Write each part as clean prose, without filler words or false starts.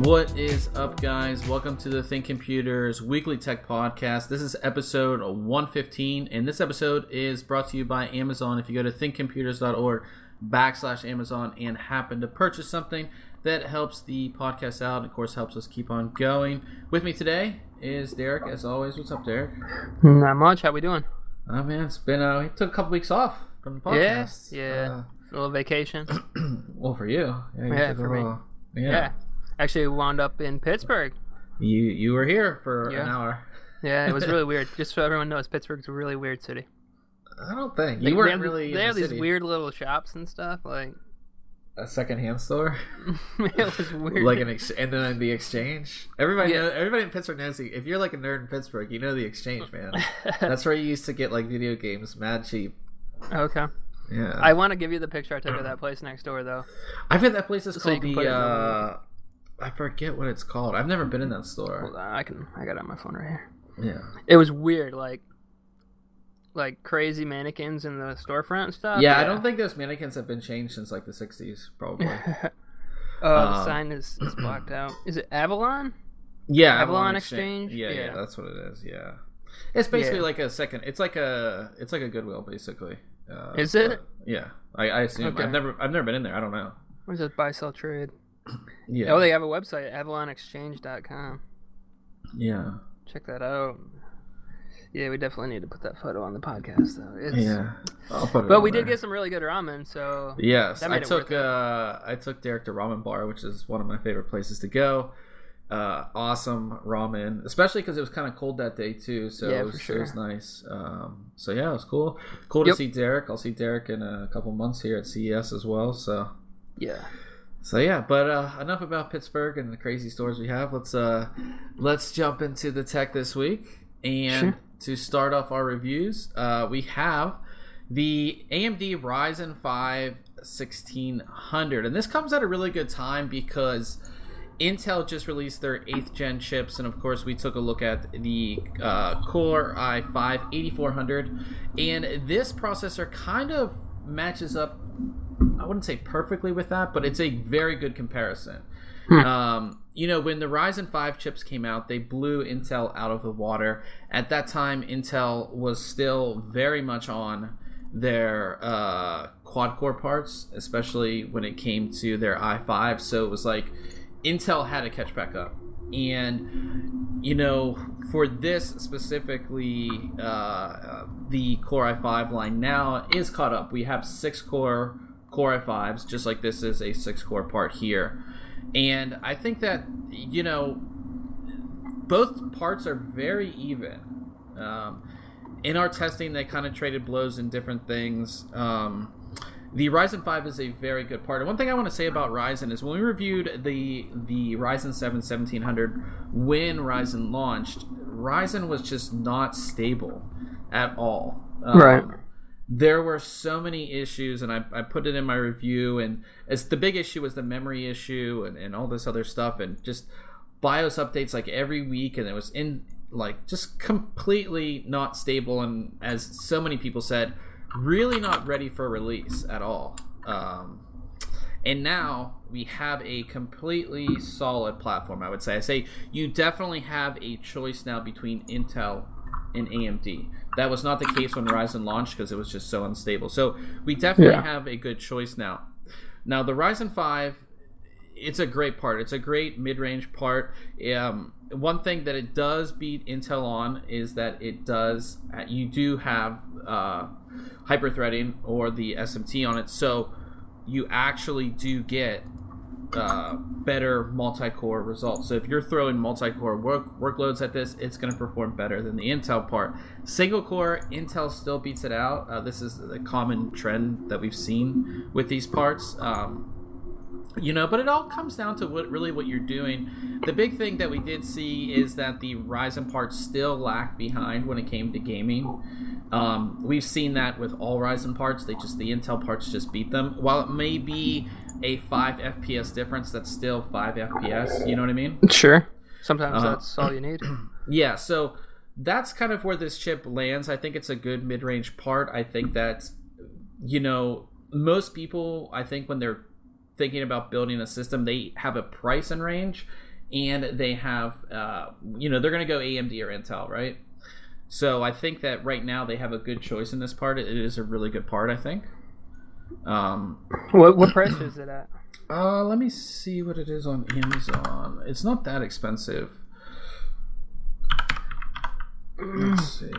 What is up, guys? Welcome to the Think Computers Weekly Tech Podcast. This is episode 115, and this episode is brought to you by Amazon. If you go to thinkcomputers.org/Amazon and happen to purchase something that helps the podcast out, and of course helps us keep on going. With me today is Derek, as always. What's up, Derek? Not much. How we took We took a couple weeks off from the podcast. Yeah. A little vacation. Well, for you. Yeah, for me. Yeah. Actually wound up in Pittsburgh. You were here for an hour. Yeah, it was really weird. Just so everyone knows, Pittsburgh's a really weird city. I don't think. You weren't really They have in the these city. weird little shops and stuff. Like A secondhand store? it was weird. Like and then the exchange? Everybody in Pittsburgh knows if you're like a nerd in Pittsburgh, you know the exchange, man. That's where you used to get like video games mad cheap. Okay. Yeah. I want to give you the picture I took of that place next door, though. I bet that place is So called you can put it in the I forget what it's called. I've never been in that store. Hold on, I got it on my phone right here. Yeah. It was weird, like crazy mannequins in the storefront and stuff. Yeah, I don't think those mannequins have been changed since like the 60s, probably. The sign is blocked out. Is it Avalon? Yeah, Avalon Exchange? Yeah, that's what it is. Yeah, it's basically like a second. It's like a Goodwill, basically. Is it? Yeah, I assume. Okay. I've never been in there. I don't know. What is it? Buy, sell, trade. Yeah. Oh, they have a website, avalonexchange.com. Yeah. Check that out. Yeah, we definitely need to put that photo on the podcast, though. Yeah. I'll put it But on we there. did get some really good ramen, so yes, that I made it worth it. took Derek to Ramen Bar, which is one of my favorite places to go. Awesome ramen, especially because it was kind of cold that day too, so Yeah, it was, for sure. it was nice. So yeah, it was cool to Yep. see Derek. I'll see Derek in a couple months here at CES as well, so Yeah. but enough about Pittsburgh and the crazy stores we have. Let's jump into the tech this week. And to start off our reviews, we have the AMD Ryzen 5 1600, and this comes at a really good time because Intel just released their 8th gen chips, and of course we took a look at the Core i5 8400, and this processor kind of matches up, I wouldn't say perfectly with that, but it's a very good comparison. When the Ryzen 5 chips came out, they blew Intel out of the water. At that time, Intel was still very much on their quad-core parts, especially when it came to their i5. So it was like Intel had to catch back up. And, for this specifically, the Core i5 line now is caught up. We have 6-core Core i5s, just like this is a 6-core part here. And I think that, both parts are very even. In our testing, they kind of traded blows in different things. The Ryzen 5 is a very good part. And one thing I want to say about Ryzen is when we reviewed the Ryzen 7 1700 when Ryzen launched, Ryzen was just not stable at all. Right. There were so many issues, and I put it in my review, and as the big issue was the memory issue and all this other stuff, and just BIOS updates like every week, and it was just completely not stable, and as so many people said, really not ready for release at all. And now we have a completely solid platform, I would say. I say you definitely have a choice now between Intel and AMD. That was not the case when Ryzen launched because it was just so unstable. So we definitely have a good choice now. Now the Ryzen 5, it's a great part. It's a great mid-range part. One thing that it does beat Intel on is that you do have hyper-threading or the SMT on it. So you actually do get better multi-core results. So if you're throwing multi-core workloads at this, it's going to perform better than the Intel part. Single core, Intel still beats it out. This is the common trend that we've seen with these parts. But it all comes down to what you're doing. The big thing that we did see is that the Ryzen parts still lack behind when it came to gaming. We've seen that with all Ryzen parts. The Intel parts just beat them. While it may be a 5 FPS difference, that's still 5 FPS. You know what I mean? Sure. Sometimes that's all you need. Yeah, so that's kind of where this chip lands. I think it's a good mid-range part. I think that, most people, I think when they're thinking about building a system, they have a price in range, and they have they're going to go AMD or Intel, right? So I think that right now they have a good choice in this part. It is a really good part, I think. What price is it at? Let me see what it is on Amazon. It's not that expensive. Let's see.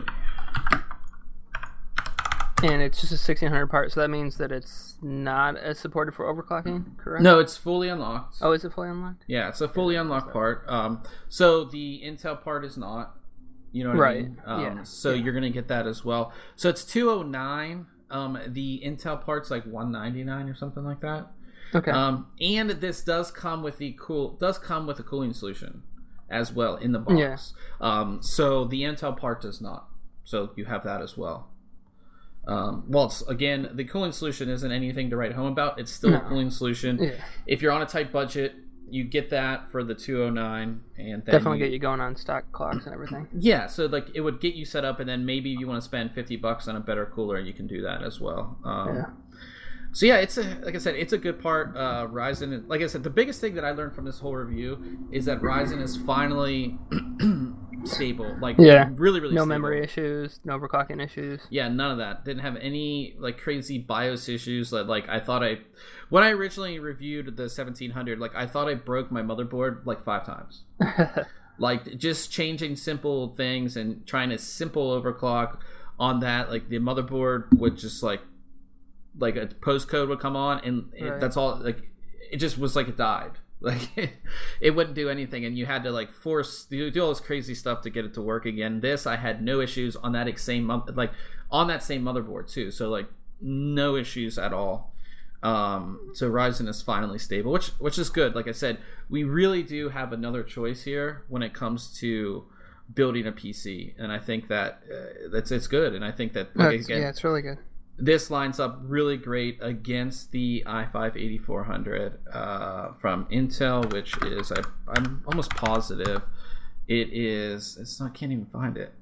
And it's just a 1600 part, so that means that it's not as supported for overclocking, correct? No, it's fully unlocked. Oh, is it fully unlocked? Yeah, it's a fully unlocked part. So the Intel part is not. You know what I mean? So you're gonna get that as well. So it's 209. The Intel part's like 199 or something like that. Okay. And this does come with a cooling solution as well in the box. Yeah. So the Intel part does not. So you have that as well. Again, the cooling solution isn't anything to write home about. It's still a cooling solution. Yeah. If you're on a tight budget, you get that for the 209, and then definitely get you going on stock clocks and everything. Yeah, so like it would get you set up, and then maybe you want to spend $50 on a better cooler, you can do that as well. So yeah, like I said, it's a good part. Ryzen, like I said, the biggest thing that I learned from this whole review is that Ryzen is finally stable. Like really no stable. Memory issues, no overclocking issues. Yeah, none of that. Didn't have any like crazy BIOS issues. Like I thought when I originally reviewed the 1700, like I thought I broke my motherboard like 5 times. Like just changing simple things and trying to simple overclock on that. Like the motherboard would just like a postcode would come on, and that's all. Like it just was like it died. Like it wouldn't do anything, and you had to like do all this crazy stuff to get it to work again. This I had no issues on that same motherboard too. So like no issues at all. So Ryzen is finally stable, which is good. Like I said, we really do have another choice here when it comes to building a PC, and I think that it's good. And I think that it's really good. This lines up really great against the i5-8400 from Intel, which is I'm almost positive can't even find it.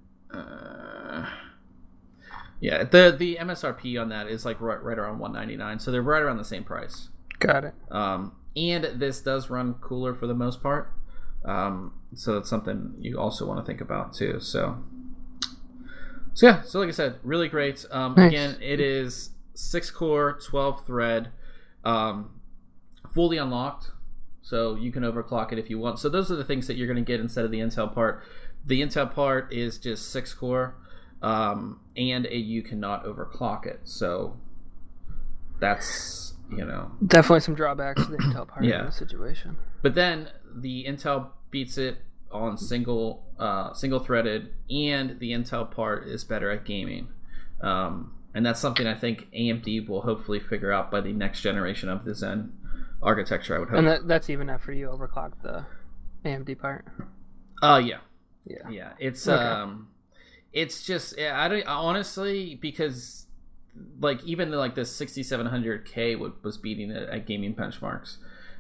Yeah, the MSRP on that is like right around $199, so they're right around the same price. Got it. And this does run cooler for the most part, so that's something you also want to think about too. So like I said, really great. Nice. Again, it is 6-core, 12-thread, fully unlocked, so you can overclock it if you want. So those are the things that you're going to get instead of the Intel part. The Intel part is just 6-core, and you cannot overclock it. So that's, definitely some drawbacks to the Intel part of the situation. But then the Intel beats it on single threaded, and the Intel part is better at gaming, and that's something I think AMD will hopefully figure out by the next generation of the Zen architecture, I would hope. And that's even after you overclock the AMD part. Yeah. It's okay. It's just I don't honestly, because like even like the 6700K was beating it at gaming benchmarks.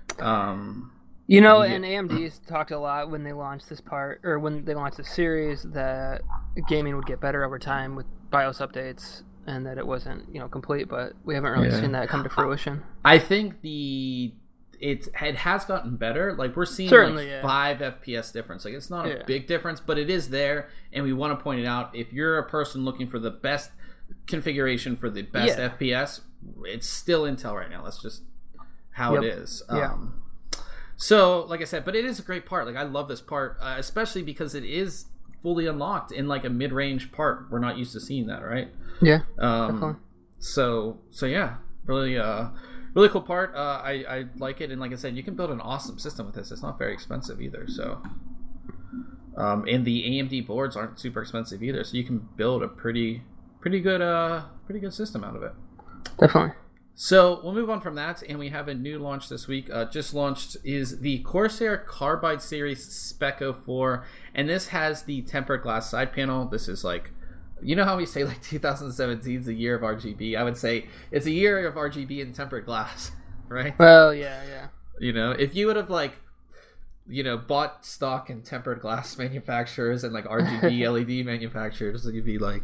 And AMD's talked a lot when they launched this part, or when they launched the series, that gaming would get better over time with BIOS updates, and that it wasn't, complete, but we haven't really seen that come to fruition. I think it has gotten better. Like we're seeing 5 FPS difference. Like it's not a big difference, but it is there, and we want to point it out. If you're a person looking for the best configuration for the best FPS, it's still Intel right now. That's just how it is. So, like I said, but it is a great part. Like, I love this part, especially because it is fully unlocked in, like, a mid-range part. We're not used to seeing that, right? Yeah, definitely. So yeah, really really cool part. I like it, and like I said, you can build an awesome system with this. It's not very expensive either, so... and the AMD boards aren't super expensive either, so you can build a pretty good system out of it. Definitely. So we'll move on from that, and we have a new launch this week. Just launched is the Corsair Carbide Series Spec 04, and this has the tempered glass side panel. This is like, how we say like 2017 is a year of RGB? I would say it's a year of RGB and tempered glass, right? Well, yeah. If you would have like, bought stock in tempered glass manufacturers and like RGB LED manufacturers, you'd be like,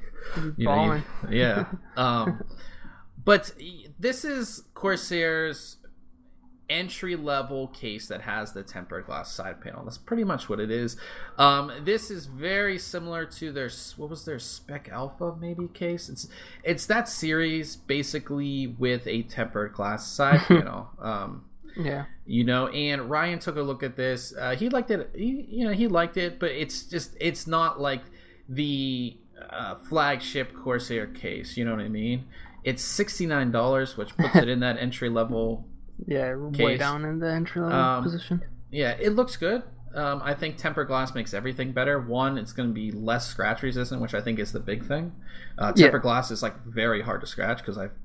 yeah. But this is Corsair's entry level case that has the tempered glass side panel. That's pretty much what it is. This is very similar to their Spec Alpha maybe case. It's that series basically with a tempered glass side panel. Yeah. And Ryan took a look at this. He liked it. He liked it, but it's not like the flagship Corsair case. You know what I mean? It's $69, which puts it in that entry level. Yeah, way down in the entry level position. Yeah, it looks good. I think tempered glass makes everything better. One, it's going to be less scratch resistant, which I think is the big thing. Tempered glass is like very hard to scratch because I've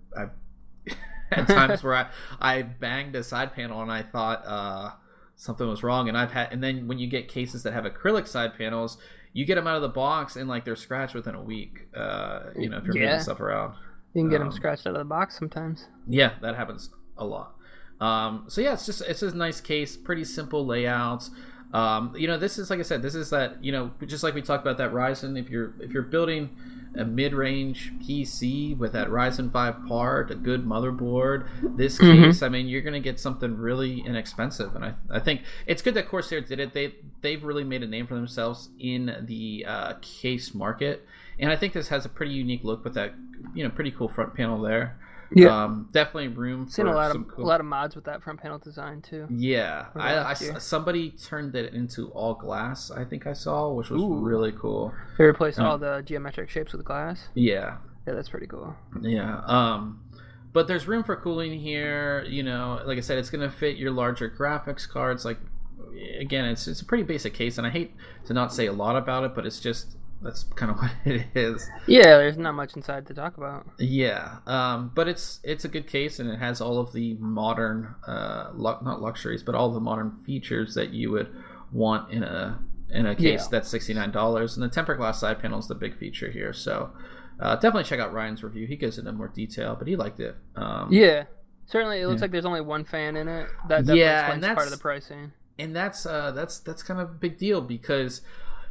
had times where I banged a side panel and I thought something was wrong, and then when you get cases that have acrylic side panels, you get them out of the box and like they're scratched within a week. If you're moving stuff around, you can get them scratched out of the box sometimes. Yeah, that happens a lot. It's just a nice case, pretty simple layouts. This is, like I said, this is that, just like we talked about that Ryzen, if you're building a mid-range PC with that Ryzen 5 part, a good motherboard, this case, I mean, you're going to get something really inexpensive. And I think it's good that Corsair did it. They've really made a name for themselves in the case market. And I think this has a pretty unique look with that, pretty cool front panel there. Yeah, definitely room for a lot cool... of mods with that front panel design too. Yeah, somebody turned it into all glass. I think I saw, which was really cool. They replaced all the geometric shapes with glass. Yeah, that's pretty cool. Yeah, but there's room for cooling here. Like I said, it's gonna fit your larger graphics cards. Like, again, it's a pretty basic case, and I hate to not say a lot about it, but that's kind of what it is. Yeah, there's not much inside to talk about. Yeah, but it's a good case, and it has all of the modern, not luxuries, but all the modern features that you would want in a case that's $69. And the tempered glass side panel is the big feature here. So definitely check out Ryan's review. He goes into more detail, but he liked it. Certainly, it looks like there's only one fan in it. That definitely explains part of the pricing. And that's kind of a big deal because.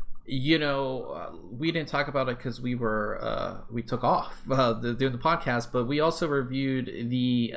We didn't talk about it because we took off doing the podcast, but we also reviewed the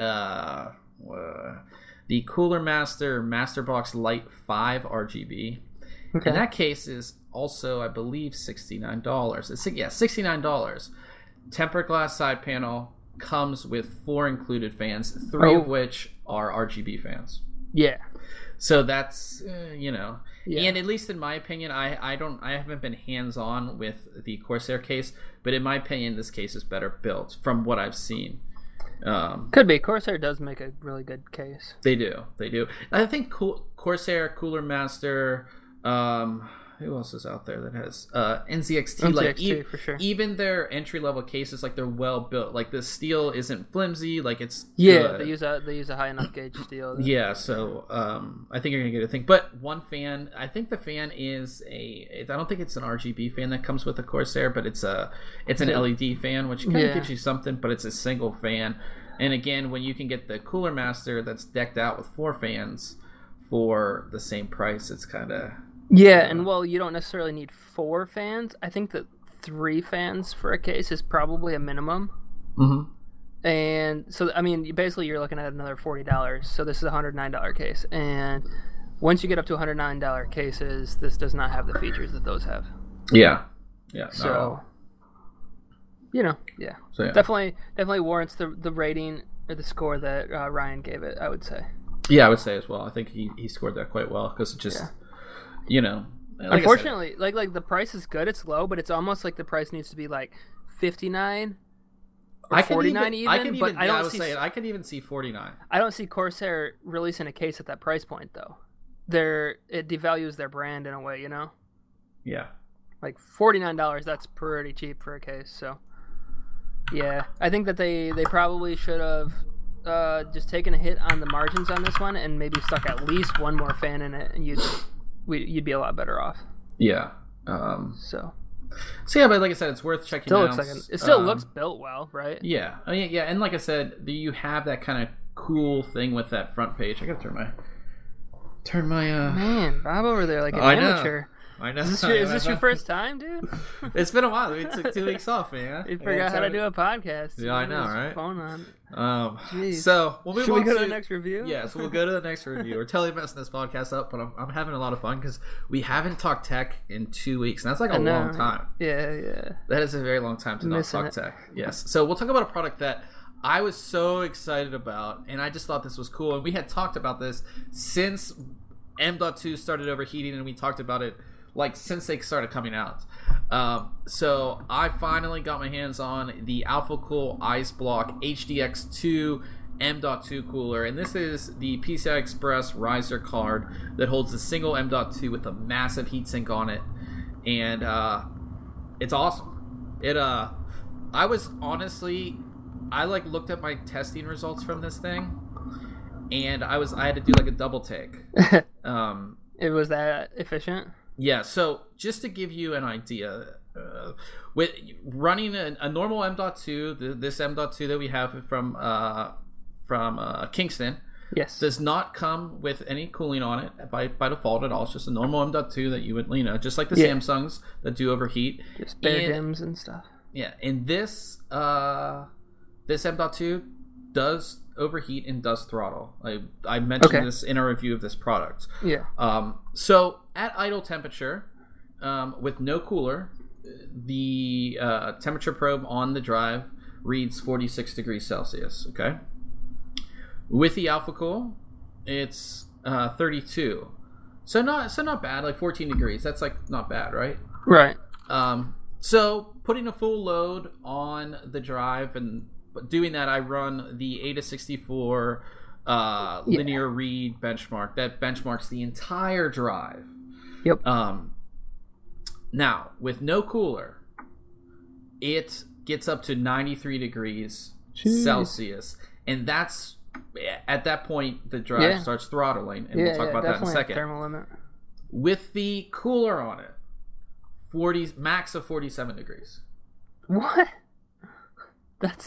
Cooler Master Masterbox Lite 5 RGB. Okay. And that case is also, I believe, $69. $69. Tempered glass side panel, comes with 4 included fans, 3 of which are RGB fans. Yeah. So that's and at least in my opinion, I haven't been hands on with the Corsair case, but in my opinion, this case is better built from what I've seen. Could be. Corsair does make a really good case. They do. I think Corsair, Cooler Master. Who else is out there that has NZXT? For sure. Even their entry level cases, like they're well built. Like the steel isn't flimsy. Like it's good. They use a high enough gauge steel. Yeah, so I think you're gonna get a thing. But one fan, I think the fan is I don't think it's an RGB fan that comes with the Corsair, but it's an LED fan, which kind of gives you something. But it's a single fan. And again, when you can get the Cooler Master that's decked out with 4 fans for the same price, it's kind of. Yeah, and you don't necessarily need 4 fans. I think that 3 fans for a case is probably a minimum. Mm-hmm. And so, I mean, basically you're looking at another $40. So this is a $109 case. And once you get up to $109 cases, this does not have the features that those have. Yeah. So, So, definitely warrants the rating or the score that Ryan gave it, I would say. Yeah, I would say as well. I think he scored that quite well because it just... like unfortunately, like the price is good. It's low, but it's almost like the price needs to be like $59 or $49 I could even see $49. I don't see Corsair releasing a case at that price point though. It devalues their brand in a way, Yeah. Like $49, that's pretty cheap for a case. So, yeah, I think that they probably should have just taken a hit on the margins on this one and maybe stuck at least one more fan in it, and you'd be a lot better off. Yeah. So yeah, but like I said, it's worth checking out. It still looks built well, right? Yeah. I mean, yeah, and like I said, you have that kind of cool thing with that front page. I gotta turn my man, Bob over there like an amateur. I know. Is this your first time, dude? It's been a while. We took 2 weeks off, man. You forgot how to do a podcast. Yeah, I know, right? Phone on. So we'll move Should on we go to the next review? Yeah, so we'll go to the next review. We're totally messing this podcast up, but I'm having a lot of fun because we haven't talked tech in 2 weeks, and that's like a long time. Yeah. That is a very long time to not talk tech. Yes. So we'll talk about a product that I was so excited about, and I just thought this was cool. And we had talked about this since M.2 started overheating, and we talked about it like since they started coming out. So I finally got my hands on the AlphaCool IceBlock HDX2 M.2 cooler, and this is the PCI Express riser card that holds a single M.2 with a massive heatsink on it, and it's awesome. I was honestly, I like looked at my testing results from this thing, and I had to do like a double take. It was that efficient. Yeah, so just to give you an idea, with running a normal M.2, this M.2 that we have from Kingston, yes, does not come with any cooling on it by default at all. It's just a normal M.2 that you would, just like the Samsungs that do overheat. Just bare dims and stuff. Yeah, and this M.2 does overheat and does throttle. I mentioned this in a review of this product. Yeah. So at idle temperature, with no cooler, the temperature probe on the drive reads 46 degrees Celsius. Okay. With the AlphaCool, it's 32. So not bad. Like 14 degrees. That's like not bad, right? Right. So putting a full load on the drive and doing that, I run the AIDA64 linear read benchmark. That benchmarks the entire drive. Yep. Now, with no cooler, it gets up to 93 degrees Celsius. And that's, at that point, the drive starts throttling. And we'll talk about that in a second. Thermal limit. With the cooler on it, max of 47 degrees. What? That's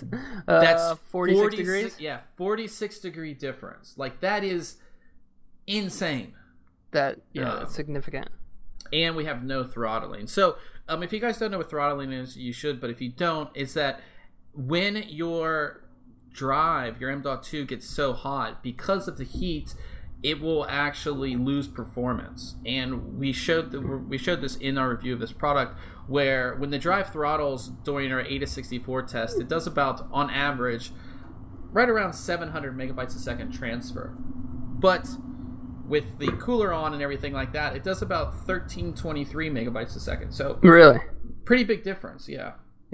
46 degrees? Yeah, 46 degree difference. Like, that is insane. That's significant. And we have no throttling. So, if you guys don't know what throttling is, you should, but if you don't, it's that when your drive, your M.2 gets so hot, because of the heat, it will actually lose performance. And we showed this in our review of this product, where when the drive throttles during our AIDA64 test, it does about, on average, right around 700 megabytes a second transfer. But with the cooler on and everything like that, it does about 1323 megabytes a second. So really, pretty big difference. Yeah.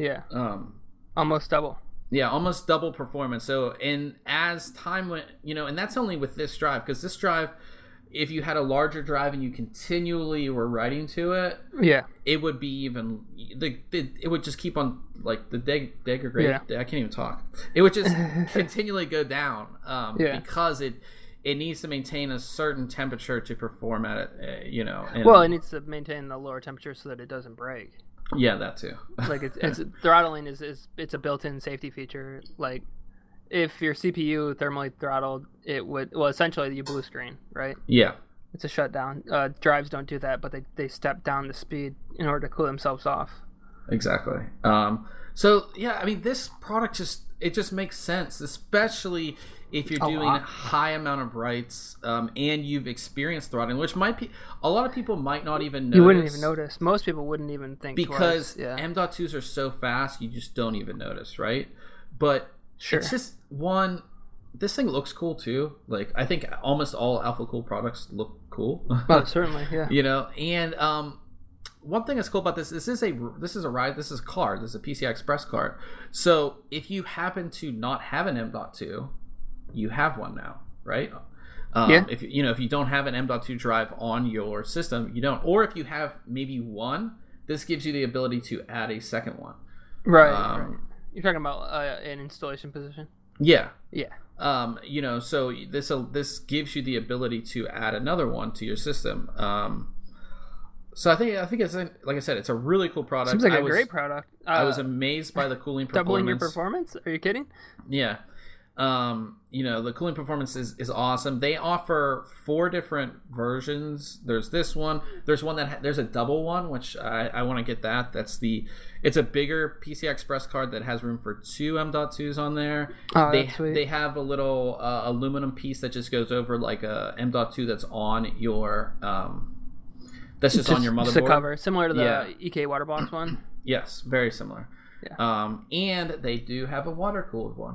Almost double. Yeah, almost double performance. So, and as time went, and that's only with this drive, because this drive, if you had a larger drive and you continually were writing to it, it would be even, it would just keep on, like, the degrade. I can't even talk. It would just continually go down, because it needs to maintain a certain temperature to perform at it, it needs to maintain the lower temperature so that it doesn't break. Yeah, that too. Like it's throttling is it's a built-in safety feature. Like if your CPU thermally throttled, it would essentially you blue screen, right? Yeah. It's a shutdown. Drives don't do that, but they step down the speed in order to cool themselves off. Exactly. So yeah, I mean this product just makes sense, especially if you're doing a high amount of writes and you've experienced throttling, which might be a lot of people might not even notice. You wouldn't even notice. Most people wouldn't even think because twice. M.2s are so fast, you just don't even notice, right? But it's just this thing looks cool too. Like I think almost all AlphaCool products look cool. Oh, certainly, yeah. And one thing that's cool about this is this is a card. This is a PCI Express card. So if you happen to not have an M.2, you have one now, right? If you don't have an M.2 drive on your system, you don't. Or if you have maybe one, this gives you the ability to add a second one. Right. You're talking about an installation position. Yeah. Yeah. So this gives you the ability to add another one to your system. So I think it's, like I said, it's a really cool product. Seems like a great product. I was amazed by the cooling performance. Doubling your performance? Are you kidding? Yeah. The cooling performance is awesome. They offer 4 different versions. There's this one. There's one there's a double one, which I want to get that. It's a bigger PCI Express card that has room for 2 M.2s on there. Oh, that's sweet. They have a little aluminum piece that just goes over like a M.2 that's on your that's just on your motherboard. Just a cover, similar to the EK Waterbox one. Yes, very similar. Yeah. And they do have a water cooled one.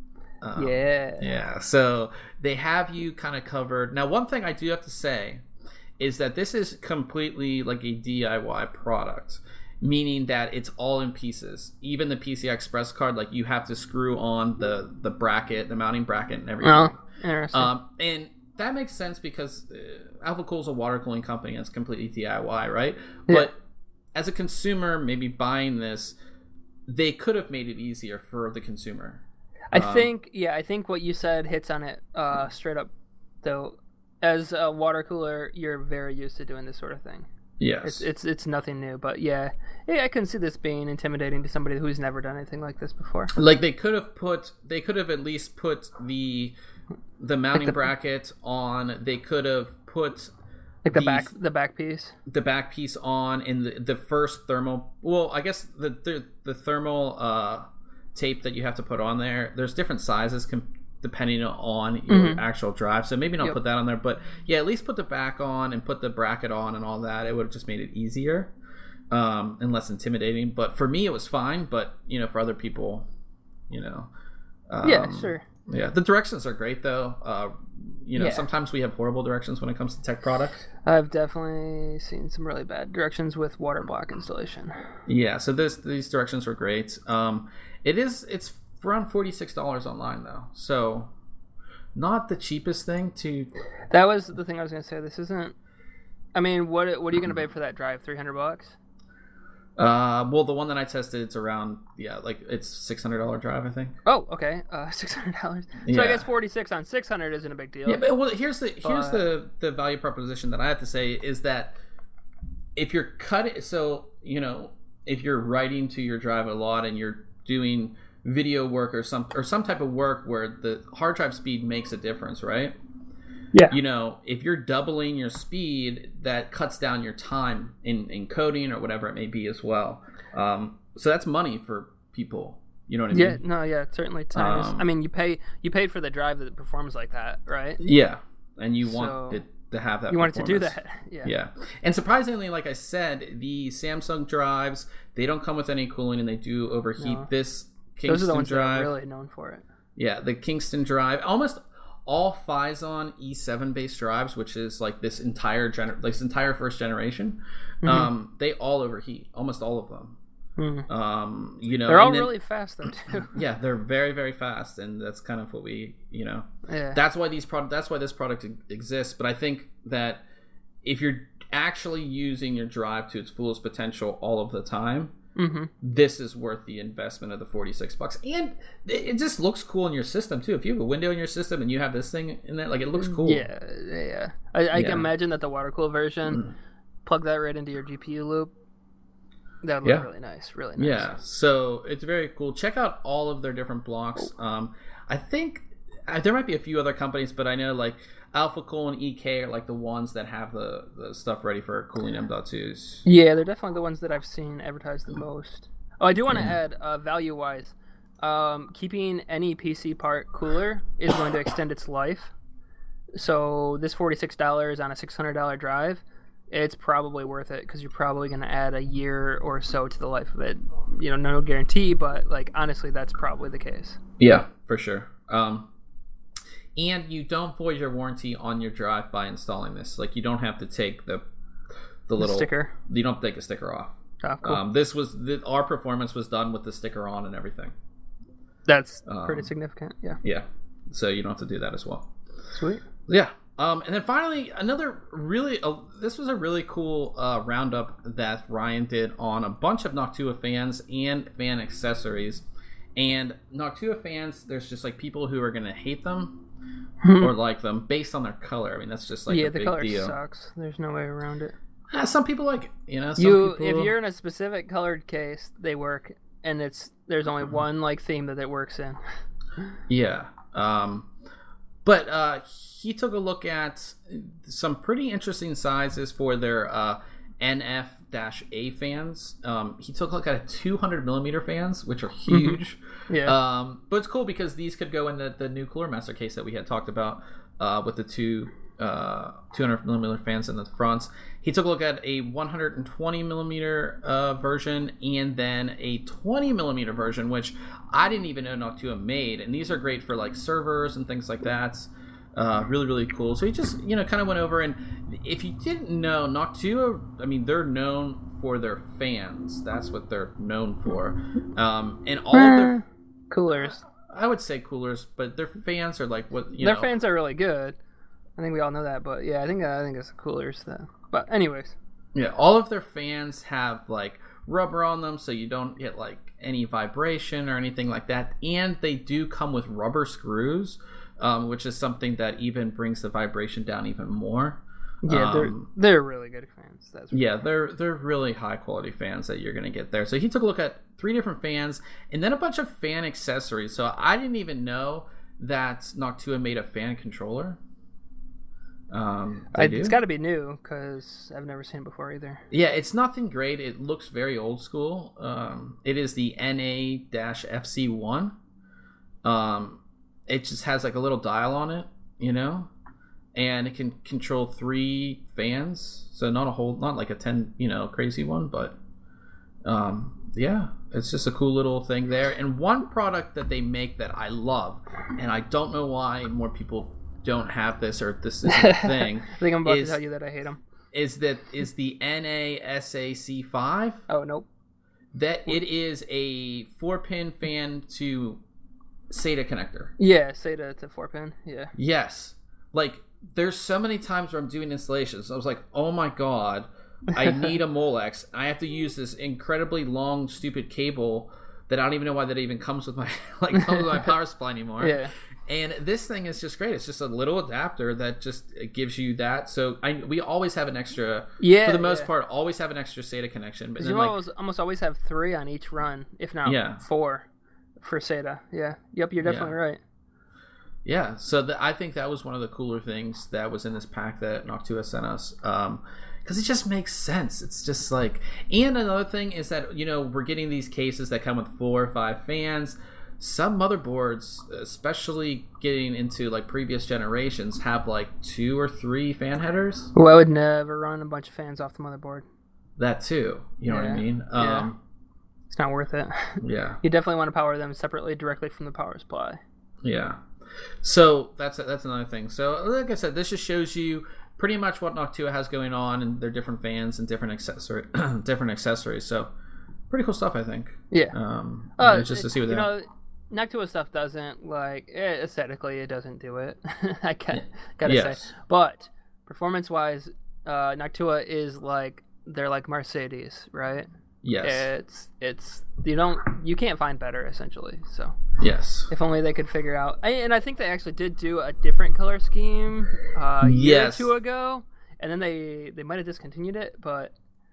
Yeah. So they have you kind of covered. Now, one thing I do have to say is that this is completely like a DIY product, meaning that it's all in pieces. Even the PCI Express card, like you have to screw on the bracket, the mounting bracket, and everything. Oh, interesting. And that makes sense because AlphaCool is a water cooling company and it's completely DIY, right? Yeah. But as a consumer, maybe buying this, they could have made it easier for the consumer. I think what you said hits on it straight up, though. As a water cooler, you're very used to doing this sort of thing. Yes. It's nothing new, but yeah, I can see this being intimidating to somebody who's never done anything like this before. Like they could have at least put the mounting bracket on. They could have put like the back piece on in the first thermal. Well, I guess the thermal tape that you have to put on there. There's different sizes depending on your actual drive, so maybe not put that on there, but yeah, at least put the back on and put the bracket on and all that. It would have just made it easier and less intimidating. But for me, it was fine. But for other people, yeah, sure. Yeah, the directions are great though. Sometimes we have horrible directions when it comes to tech products. I've definitely seen some really bad directions with water block installation. Yeah, so these directions were great. It's around $46 online though, so not the cheapest thing to. That was the thing I was going to say. This isn't. I mean, what are you going to pay for that drive? $300? Well, the one that I tested, it's around it's $600 drive, I think. Oh, okay, $600. So I guess 46 on 600 isn't a big deal. Yeah, but here's the value proposition that I have to say is that if you're cutting, if you're writing to your drive a lot and you're doing video work or some type of work where the hard drive speed makes a difference, right? Yeah. If you're doubling your speed, that cuts down your time in encoding or whatever it may be as well. So that's money for people. You know what I mean? Yeah, certainly time. I mean, you paid for the drive that performs like that, right? Yeah, and you want it to have that. You want it to do that. Yeah. And surprisingly, like I said, the Samsung drives, they don't come with any cooling and they do overheat. No. This Kingston Those are the ones drive, that are really known for it. Yeah, the Kingston drive, almost all Phison E7 based drives, which is like this entire first generation, they all overheat, almost all of them. They're all really fast though too. Yeah, they're very, very fast, and that's kind of what we, that's why this product exists. But I think that if you're actually using your drive to its fullest potential all of the time, this is worth the investment of the $46, and it just looks cool in your system too. If you have a window in your system and you have this thing in there, like it looks cool. Yeah. I can imagine that the water cool version, plug that right into your GPU loop. That would look really nice. Yeah, so it's very cool. Check out all of their different blocks. I think there might be a few other companies, but I know like AlphaCool and EK are like the ones that have the stuff ready for cooling M.2s. Yeah, they're definitely the ones that I've seen advertised the most. Oh, I do want to add, value-wise, keeping any PC part cooler is going to extend its life. So this $46 on a $600 drive, it's probably worth it because you're probably going to add a year or so to the life of it. No guarantee, but like honestly, that's probably the case. Yeah, for sure. And you don't void your warranty on your drive by installing this. Like you don't have to take the little sticker. You don't have to take a sticker off. Oh, cool. Our performance was done with the sticker on and everything. That's pretty significant. Yeah. Yeah. So you don't have to do that as well. Sweet. Yeah. And then finally, this was a really cool roundup that Ryan did on a bunch of Noctua fans and fan accessories. And Noctua fans, there's just like people who are going to hate them or like them based on their color. I mean, that's just like a big deal. Yeah, the color sucks. There's no way around it. Some people like it. If you're in a specific colored case, they work, and there's only one like theme that it works in. Yeah. But he took a look at some pretty interesting sizes for their NF-A fans. He took a look at 200 millimeter fans, which are huge. Yeah. But it's cool because these could go in the new Cooler Master case that we had talked about with the two 200 millimeter fans in the fronts. He took a look at a 120 millimeter version and then a 20 millimeter version, which I didn't even know Noctua made. And these are great for like servers and things like that. Really, really cool. So he just, kind of went over, and if you didn't know, Noctua, I mean, they're known for their fans. That's what they're known for. And all of their coolers. I would say coolers, but their fans are like what their fans are really good. I think we all know that, but yeah, I think it's the coolers though. But anyways, yeah, all of their fans have like rubber on them, so you don't get like any vibration or anything like that. And they do come with rubber screws, which is something that even brings the vibration down even more. Yeah, they're really good fans. They're really high quality fans that you're gonna get there. So he took a look at 3 different fans and then a bunch of fan accessories. So I didn't even know that Noctua made a fan controller. It's got to be new because I've never seen it before either. Yeah, it's nothing great. It looks very old school. It is the NA-FC1. It just has like a little dial on it, and it can control 3 fans. So not like a 10, crazy one, but yeah, it's just a cool little thing there. And one product that they make that I love, and I don't know why more people don't have this or this isn't a thing. I think I'm about to tell you that I hate them. Is the NA-SAC5? Oh, nope. That it is a 4-pin fan to SATA connector. Yeah, SATA to 4-pin. Yeah. Yes. Like, there's so many times where I'm doing installations. I was like, oh my god, I need a Molex. I have to use this incredibly long, stupid cable that I don't even know why that even comes with my power supply anymore. Yeah. And this thing is just great. It's just a little adapter that just gives you that. So we always have an extra, for the most part, always have an extra SATA connection. But you almost always have 3 on each run, if not 4 for SATA. Yeah. Yep, you're definitely right. Yeah, so I think that was one of the cooler things that was in this pack that Noctua sent us. Because it just makes sense. It's just like... And another thing is that, we're getting these cases that come with 4 or 5 fans. Some motherboards, especially getting into like previous generations, have like 2 or 3 fan headers. Well, I would never run a bunch of fans off the motherboard. That too. You know what I mean? It's not worth it. Yeah. You definitely want to power them separately directly from the power supply. Yeah. So that's another thing. So like I said, this just shows you pretty much what Noctua has going on and their different fans and different accessories. So pretty cool stuff, I think. Yeah. Just to see what they Noctua stuff doesn't aesthetically it doesn't do it. I gotta say, but performance-wise, Noctua is they're like Mercedes, right? Yes. It's you can't find better essentially. So yes, if only they could figure out. And I think they actually did do a different color scheme a year or 2 ago, and then they might have discontinued it. But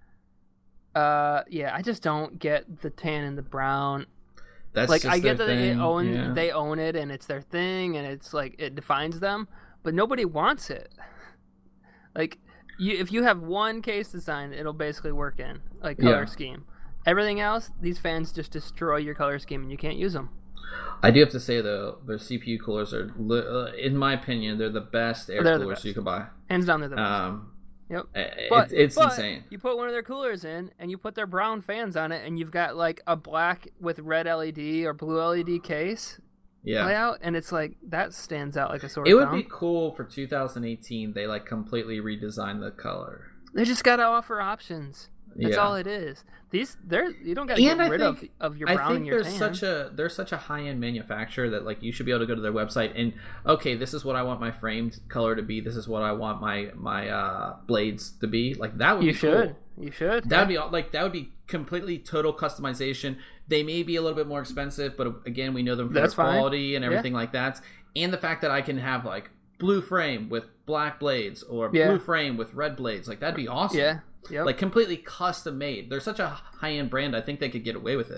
I just don't get the tan and the brown. That's like I get that they own it and it's their thing and it's like it defines them, but nobody wants it. Like if you have one case design, it'll basically work in color scheme. Everything else, these fans just destroy your color scheme and you can't use them. I do have to say though, their CPU coolers are, in my opinion, they're the best air coolers you can buy. Hands down, they're the best. Yep. It's insane. You put one of their coolers in and you put their brown fans on it and you've got like a black with red LED or blue LED case layout, and it's like that stands out like a sore thumb. It would be cool for 2018 they like completely redesign the color. They just got to offer options. That's all it is. You don't got to get rid of your brown and your tan. They're such a high-end manufacturer that like you should be able to go to their website and this is what I want my framed color to be. This is what I want my blades to be. Like that would be cool. You should. That would be completely total customization. They may be a little bit more expensive, but again, we know them for their quality and everything like that. And the fact that I can have like blue frame with black blades or blue frame with red blades, like that'd be awesome. Yeah. Yep. Like completely custom made. They're such a high end brand. I think they could get away with it.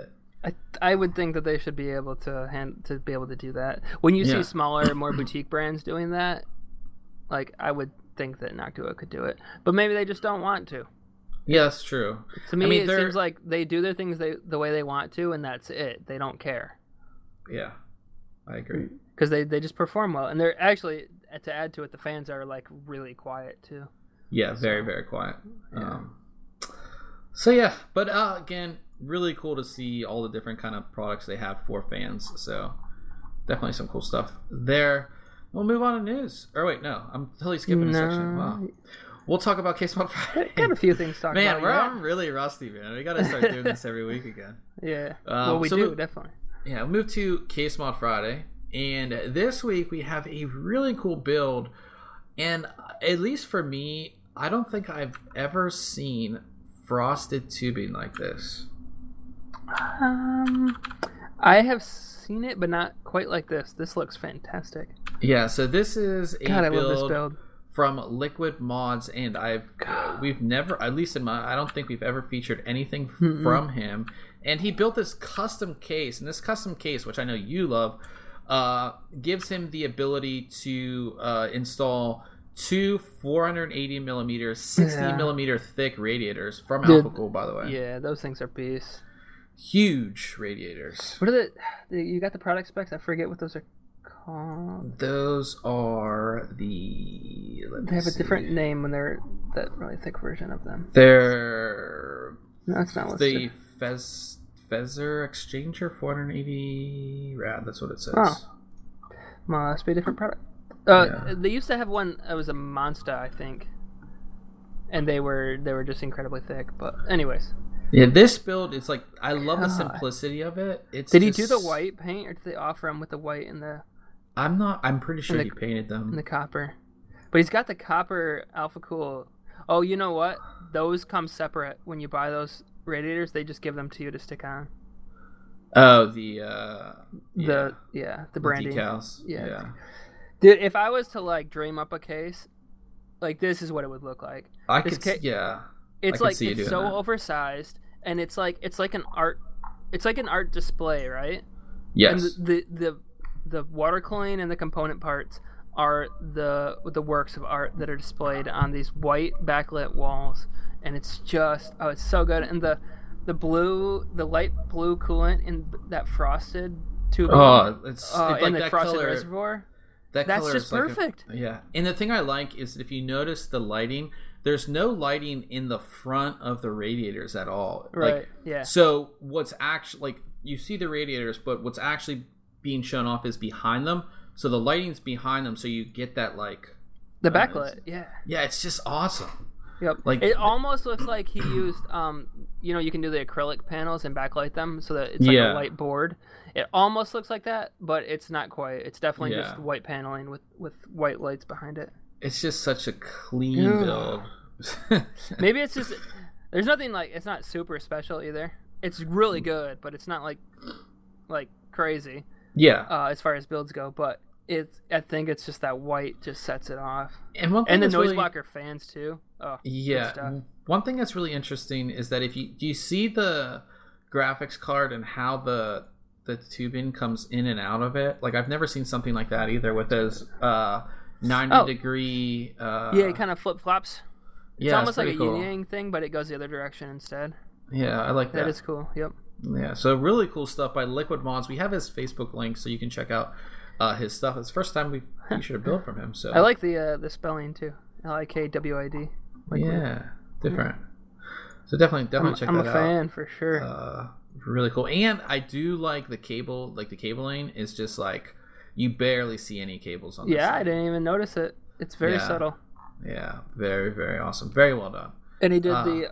I would think that they should be able to be able to do that. When you see smaller, more boutique brands doing that, like I would think that Noctua could do it, but maybe they just don't want to. Yeah, that's true. To me, it seems like they do their things the way they want to, and that's it. They don't care. Yeah, I agree. Because they just perform well, and they're actually, to add to it, the fans are like really quiet too. Yeah, very very quiet. Yeah. So yeah, but again, really cool to see all the different kind of products they have for fans. So definitely some cool stuff there. We'll move on to news. Or wait, no, I'm totally skipping a section. Wow. We'll talk about Case Mod Friday. Got a few things to talk about. Man, I'm really rusty, man. We got to start doing this every week again. Yeah. Well, we do, definitely. Yeah, we'll move to Case Mod Friday. And this week we have a really cool build. And at least for me, I don't think I've ever seen frosted tubing like this. I have seen it, but not quite like this. This looks fantastic. Yeah, so this is a I love this build from Liquid Mods, and we've never, at least I don't think we've ever featured anything from him. And he built this custom case, and this custom case, which I know you love, gives him the ability to install two 480 millimeter, 60 millimeter thick radiators from AlphaCool, by the way. Yeah, those things are beasts. Huge radiators. What are you got the product specs? I forget what those are called. Those are they have a different name when they're that really thick version of them. They're that's not listed. The Feather Exchanger 480 rad. That's what it says. Oh, must be a different product. They used to have one. It was a Monster, I think, and they were just incredibly thick. But anyways. Yeah, this build, it's like, I love the simplicity of it. Did he do the white paint, or did they offer him with the white and the... I'm pretty sure he painted them. And the copper. But he's got the copper AlphaCool. Oh, you know what? Those come separate. When you buy those radiators, they just give them to you to stick on. Oh, the branding. Decals. Yeah. Dude, if I was to, like, dream up a case, like, this is what it would look like. It's like it's so oversized, and it's like an art display, right? Yes. And the water cooling and the component parts are the works of art that are displayed on these white backlit walls, and it's just it's so good. And the light blue coolant in that frosted tube. Oh, it's like in the that frosted color, reservoir. That's just perfect. Yeah, and the thing I like is that if you notice the lighting. There's no lighting in the front of the radiators at all. Right. Yeah. So what's actually you see the radiators, but what's actually being shown off is behind them. So the lighting's behind them, so you get that the backlit. Yeah. Yeah, it's just awesome. Yep. Like it almost looks like he used you can do the acrylic panels and backlight them so that it's like a light board. It almost looks like that, but it's not quite. It's definitely just white paneling with white lights behind it. It's just such a clean build. Maybe it's just there's nothing it's not super special either. It's really good, but it's not like crazy. Yeah. As far as builds go, but I think it's just that white just sets it off. And the noise blocker fans too. Oh, yeah. One thing that's really interesting is that do you see the graphics card and how the tubing comes in and out of it? Like I've never seen something like that either with those 90-degree. It kind of flip flops. It's almost like a cool. yin yang thing, but it goes the other direction instead. Yeah, I like that. That is cool. Yep. Yeah, so really cool stuff by Liquid Mods. We have his Facebook link, so you can check out his stuff. It's the first time we featured a build from him. So I like the spelling too. LIKWID. Yeah, different. So definitely check that out. I'm a fan for sure. Really cool, and I do like the cable. Like the cabling is just like you barely see any cables on. Yeah, I didn't even notice it. It's very subtle. Yeah, very very awesome. Very well done. And he did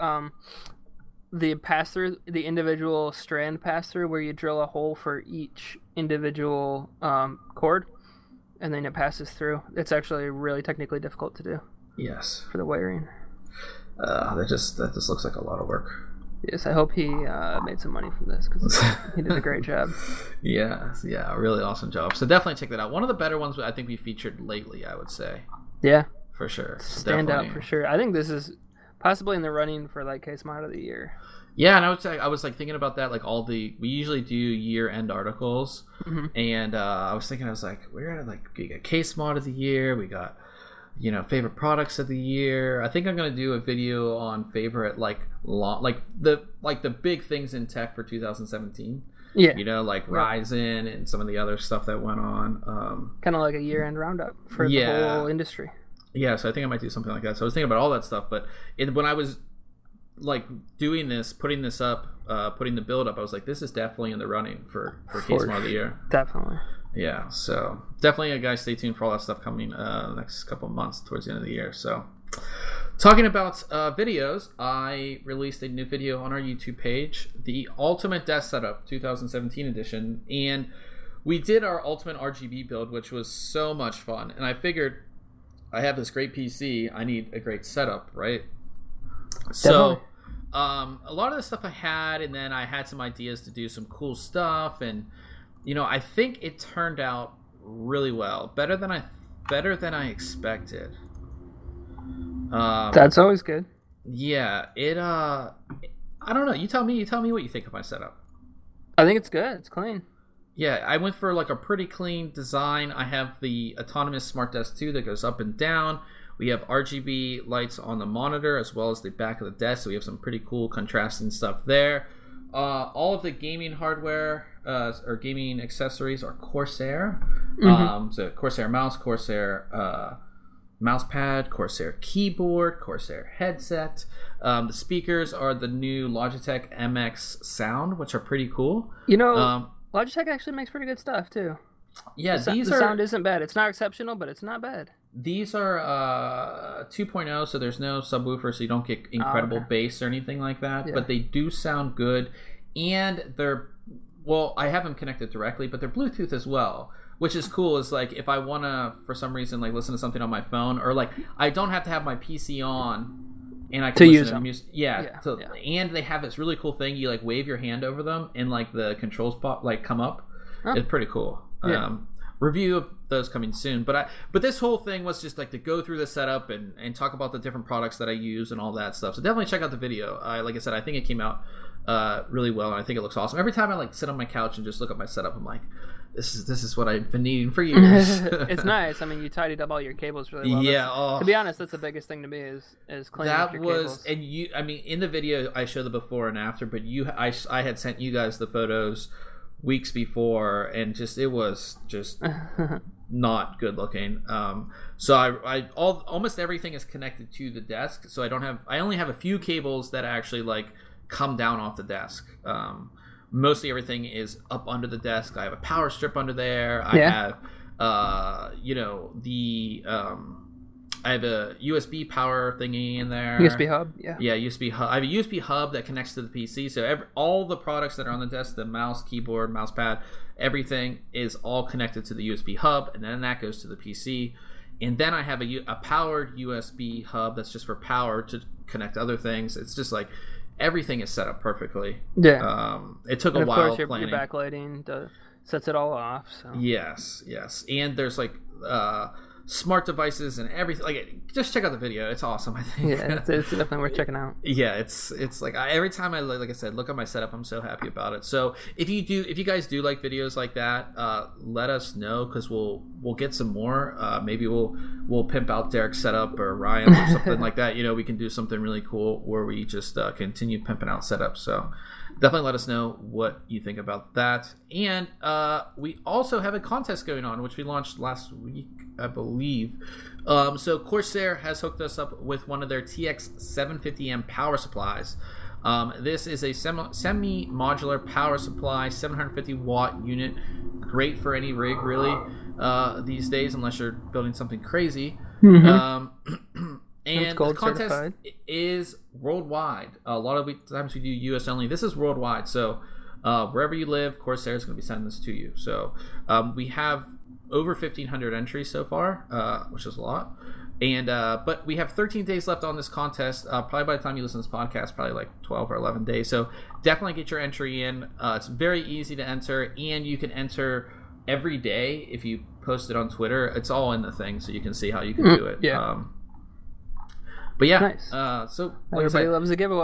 the pass through, the individual strand pass through, where you drill a hole for each individual cord, and then it passes through. It's actually really technically difficult to do. Yes. For the wiring. That just looks like a lot of work. Yes, I hope he made some money from this because he did a great job. Yeah, really awesome job. So definitely check that out. One of the better ones I think we featured lately, I would say. Yeah. For sure. Stand out for sure. I think this is possibly in the running for Case Mod of the Year. Yeah, and I was like thinking about that. Like we usually do year-end articles, and I was like, we're gonna we got case mod of the year, we got favorite products of the year. I think I'm gonna do a video on favorite the big things in tech for 2017. Yeah, Ryzen and some of the other stuff that went on. Kind of like a year-end roundup for the whole industry. Yeah, so I think I might do something like that. So I was thinking about all that stuff, but when I was doing this, putting this up, putting the build up, I was like, this is definitely in the running for case mod of the year. Definitely. Yeah, so definitely, guys, stay tuned for all that stuff coming the next couple of months towards the end of the year. So, talking about videos, I released a new video on our YouTube page, the Ultimate Desk Setup 2017 edition, and we did our Ultimate RGB build, which was so much fun. And I figured, I have this great PC, I need a great setup, right? So, a lot of the stuff I had, and then I had some ideas to do some cool stuff, and I think it turned out really well, better than I expected. That's always good. Yeah, I don't know. You tell me what you think of my setup. I think it's good. It's clean. Yeah, I went for a pretty clean design. I have the autonomous Smart Desk 2 that goes up and down. We have RGB lights on the monitor as well as the back of the desk, so we have some pretty cool contrasting stuff there. All of the gaming hardware or gaming accessories are Corsair. So Corsair mouse, Corsair mouse pad, Corsair keyboard, Corsair headset. The speakers are the new Logitech MX Sound, which are pretty cool. Logitech actually makes pretty good stuff too. Yeah, the sound isn't bad. It's not exceptional, but it's not bad. These are 2.0, so there's no subwoofer, so you don't get incredible bass or anything like that. Yeah. But they do sound good, and I have them connected directly, but they're Bluetooth as well, which is cool. Is if I want to, for some reason, listen to something on my phone, or I don't have to have my PC on, and I can listen to music. And they have this really cool thing. You wave your hand over them, and the controls pop come up. Oh. It's pretty cool. Yeah. Review of those coming soon, but this whole thing was just to go through the setup and talk about the different products that I use and all that stuff. So definitely check out the video. Like I said, I think it came out really well, and I think it looks awesome. Every time I sit on my couch and just look at my setup, I'm like, this is what I've been needing for years. It's nice. I mean, you tidied up all your cables really well. Yeah. To be honest, that's the biggest thing to me is cleaning up your cables. And in the video I show the before and after, but I had sent you guys the photos weeks before, and it was just not good looking. So I almost everything is connected to the desk, so I only have a few cables that actually come down off the desk. Mostly everything is up under the desk. I have a power strip under there. I have I have a USB power thingy in there. USB hub, yeah, USB hub. I have a USB hub that connects to the PC. So all the products that are on the desk, the mouse, keyboard, mouse pad, everything is all connected to the USB hub, and then that goes to the PC. And then I have a powered USB hub that's just for power to connect other things. It's just everything is set up perfectly. Yeah. It took a while planning. Your backlighting sets it all off. So. Yes. And there's smart devices and everything. Just check out the video. It's awesome, I think. Yeah, it's definitely worth checking out. Yeah, it's every time I I said, look at my setup, I'm so happy about it. So if you guys do like videos like that, let us know, because we'll get some more. Maybe we'll pimp out Derek's setup or Ryan's or something like that. We can do something really cool where we just continue pimping out setups. So definitely let us know what you think about that. And we also have a contest going on, which we launched last week, I believe. So Corsair has hooked us up with one of their TX750M power supplies. This is a semi-modular power supply, 750 watt unit, great for any rig really these days, unless you're building something crazy. Mm-hmm. And the contest certified. Is worldwide. A lot of times we do US only. This is worldwide, so wherever you live, Corsair is going to be sending this to you. So we have over 1,500 entries so far, which is a lot. And but we have 13 days left on this contest. Probably by the time you listen to this podcast, probably 12 or 11 days. So definitely get your entry in. It's very easy to enter, and you can enter every day if you post it on Twitter. It's all in the thing, so you can see how you can do it. Yeah. But yeah, nice. So everybody loves a giveaway.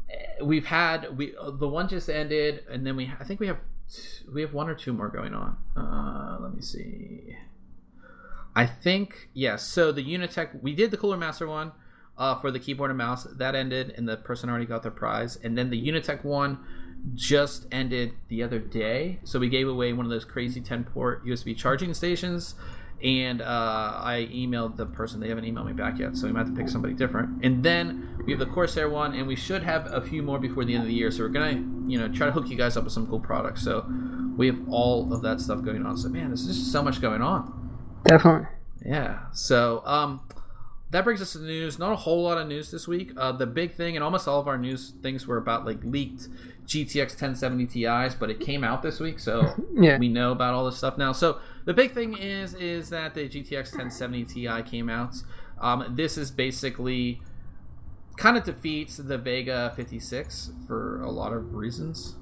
the one just ended, and then I think we have one or two more going on. Let me see. I think yes. So the Unitech, we did the Cooler Master one for the keyboard and mouse. That ended, and the person already got their prize. And then the Unitech one just ended the other day. So we gave away one of those crazy 10-port USB charging stations. And I emailed the person. They haven't emailed me back yet, so we might have to pick somebody different. And then we have the Corsair one, and we should have a few more before the end of the year. So we're gonna, try to hook you guys up with some cool products. So we have all of that stuff going on. So man, there's just so much going on. Definitely. Yeah. So that brings us to the news. Not a whole lot of news this week. The big thing, and almost all of our news things were about like leaked GTX 1070 Ti's, but it came out this week, so we know about all this stuff now. So the big thing is that the GTX 1070 Ti came out. This is basically kind of defeats the Vega 56 for a lot of reasons.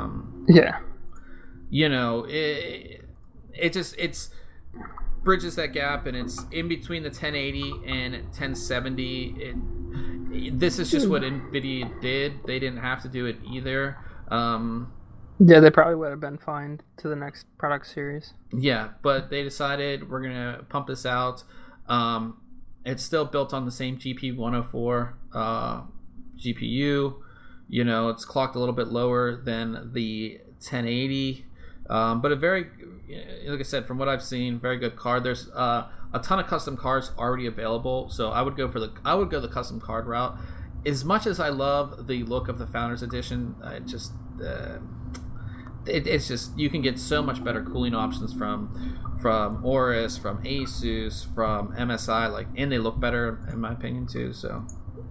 It's bridges that gap, and it's in between the 1080 and 1070. This is just what NVIDIA did. They didn't have to do it either. They probably would have been fine to the next product series. Yeah, but they decided we're going to pump this out. It's still built on the same GP104 GPU. It's clocked a little bit lower than the 1080. But a very, like I said, from what I've seen, very good card. There's a ton of custom cards already available, so I would go the custom card route. As much as I love the look of the Founders Edition, it's just you can get so much better cooling options from Aorus, from Asus, from MSI, and they look better in my opinion too. So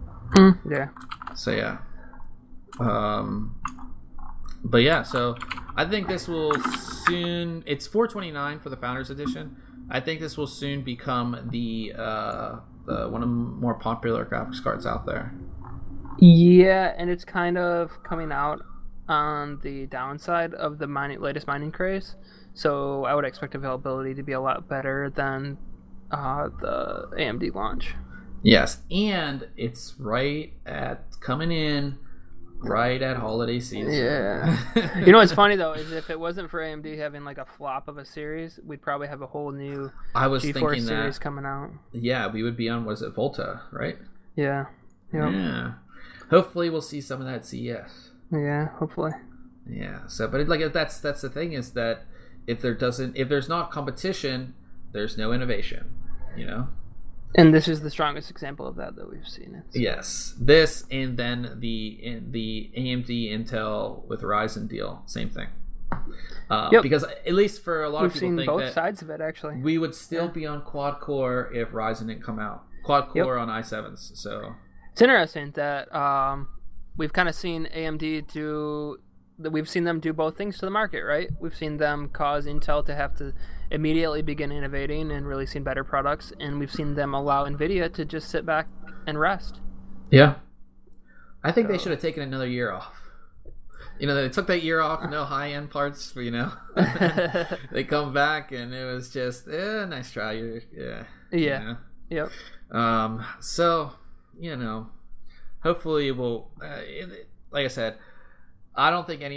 but yeah, so I think this will soon. It's $429 for the Founders Edition. I think this will soon become the one of the more popular graphics cards out there. Yeah, and it's kind of coming out on the downside of the latest mining craze. So I would expect availability to be a lot better than the AMD launch. Yes, and it's coming in right at holiday season. Yeah. What's funny though is if it wasn't for AMD having like a flop of a series, we'd probably have a whole new GeForce series coming out. Yeah, we would be on, was it Volta, right? Yeah. Yep. Yeah. Hopefully we'll see some of that at CES. Yeah, hopefully. Yeah. So, but that's the thing is that if there's not competition, there's no innovation. And this is the strongest example of that we've seen. Yes, this and then the AMD Intel with Ryzen deal, same thing. Because at least for a lot of people, we've think seen both that sides of it actually. We would still be on quad core if Ryzen didn't come out. Quad core on i7s. So it's interesting that we've kind of seen AMD do. We've seen them do both things to the market, right? We've seen them cause Intel to have to immediately begin innovating and releasing better products, and we've seen them allow NVIDIA to just sit back and rest. Yeah. I think they should have taken another year off. They took that year off, no high-end parts, They come back, and it was just, nice try. Yeah. Yep. So, hopefully we'll, like I said, I don't think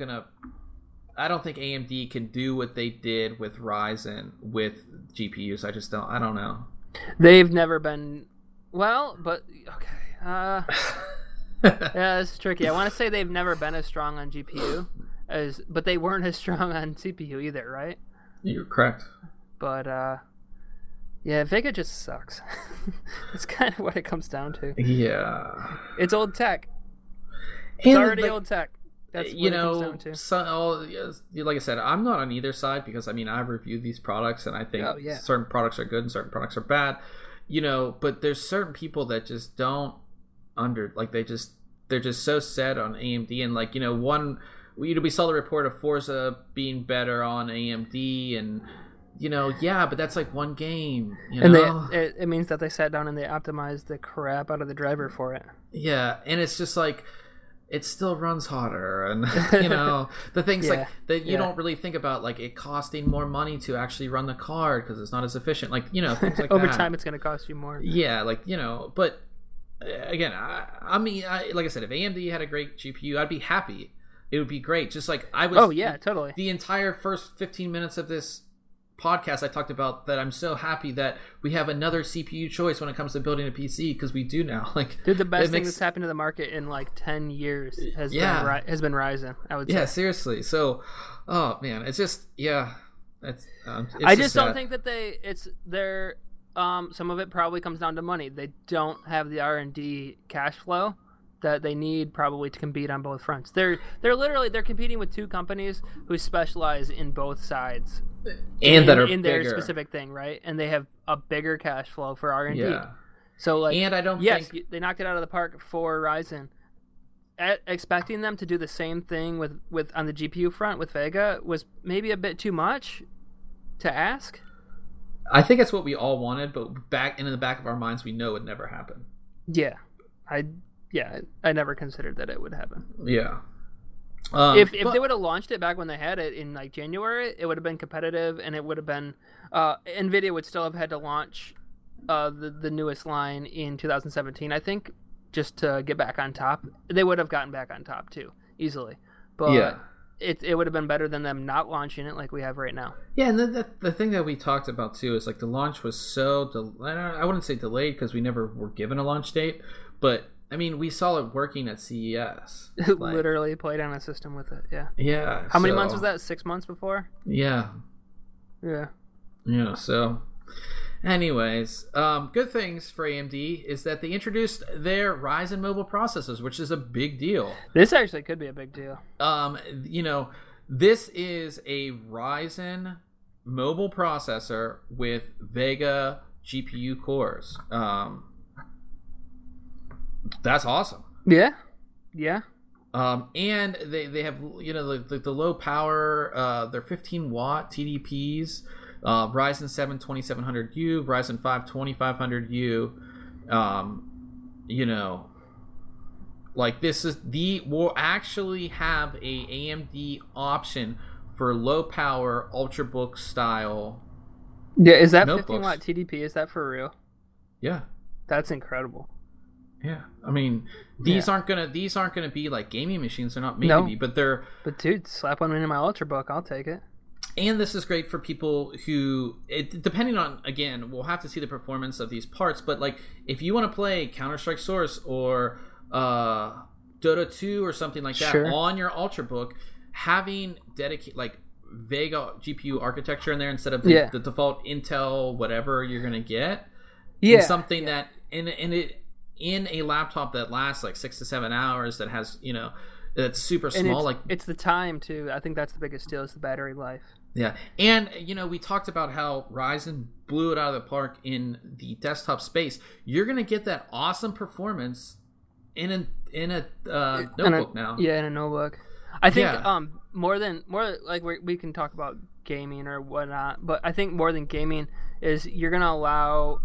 AMD can do what they did with Ryzen with GPUs. I don't know. They've never been but okay. Yeah, it's tricky. I want to say they've never been as strong on GPU but they weren't as strong on CPU either, right? You're correct. But yeah, Vega just sucks. It's kind of what it comes down to. Yeah. It's old tech. It's already old tech. That's what it comes down to. Like I said, I'm not on either side because I've reviewed these products and I think certain products are good and certain products are bad. But there's certain people that just don't they're just so set on AMD and we saw the report of Forza being better on AMD and but that's like one game. And it means that they sat down and they optimized the crap out of the driver for it. Yeah, and it's just like it still runs hotter, and the things like that you don't really think about, like it costing more money to actually run the card because it's not as efficient. Things like over that. time, it's going to cost you more. Yeah, but again, I mean, like I said, if AMD had a great GPU, I'd be happy. It would be great. Just like I was. Oh yeah, totally. The entire first 15 minutes of this podcast, I talked about that I'm so happy that we have another CPU choice when it comes to building a PC, because we do now. Like, dude, the best thing that's happened to the market in like 10 years has been Ryzen, I would say. Yeah, seriously. So, oh man, it's just it's I just don't think that some of it probably comes down to money. They don't have the R&D cash flow that they need probably to compete on both fronts. They're competing with two companies who specialize in both sides and that are in their bigger. Specific thing, right? And they have a bigger cash flow for R&D. Yeah. So like, and I don't think they knocked it out of the park for Ryzen. Expecting them to do the same thing with on the GPU front with Vega was maybe a bit too much to ask. I think it's what we all wanted, but in the back of our minds, we know it would never happen. Yeah, I never considered that it would happen. Yeah. If they would have launched it back when they had it in like January, it would have been competitive, and it would have been NVIDIA would still have had to launch the newest line in 2017, I think, just to get back on top. They would have gotten back on top too, easily. But yeah. It would have been better than them not launching it like we have right now. Yeah, and the thing that we talked about too is like the launch was so I wouldn't say delayed because we never were given a launch date, but I mean we saw it working at CES. Literally played on a system with it. Yeah. Yeah. How many months was that? 6 months before? Yeah. Yeah. Yeah. So, anyways, good things for AMD is that they introduced their Ryzen mobile processors, which is a big deal. This actually could be a big deal. This is a Ryzen mobile processor with Vega GPU cores. That's awesome. Yeah. Yeah. And they have the low power. They're 15 watt TDPs. Ryzen 7 2700U, Ryzen 5 2500U. Like this is we'll actually have a AMD option for low power ultrabook style. Yeah, is that notebooks. 15 watt TDP? Is that for real? Yeah, that's incredible. Yeah, I mean these aren't gonna be like gaming machines. They're not made to be, but they're. But dude, slap one into my ultrabook, I'll take it. And this is great for people who, depending on, again, we'll have to see the performance of these parts, but like if you want to play Counter-Strike Source or Dota 2 or something like that on your Ultrabook, having dedicated Vega GPU architecture in there instead of the default Intel whatever you're going to get, something that in a laptop that lasts like 6 to 7 hours, that has, that's super small. It's the time too. I think that's the biggest deal, is the battery life. Yeah, and we talked about how Ryzen blew it out of the park in the desktop space. You're gonna get that awesome performance in a notebook now. Yeah, in a notebook. I think more like we can talk about gaming or whatnot, but I think more than gaming is you're gonna allow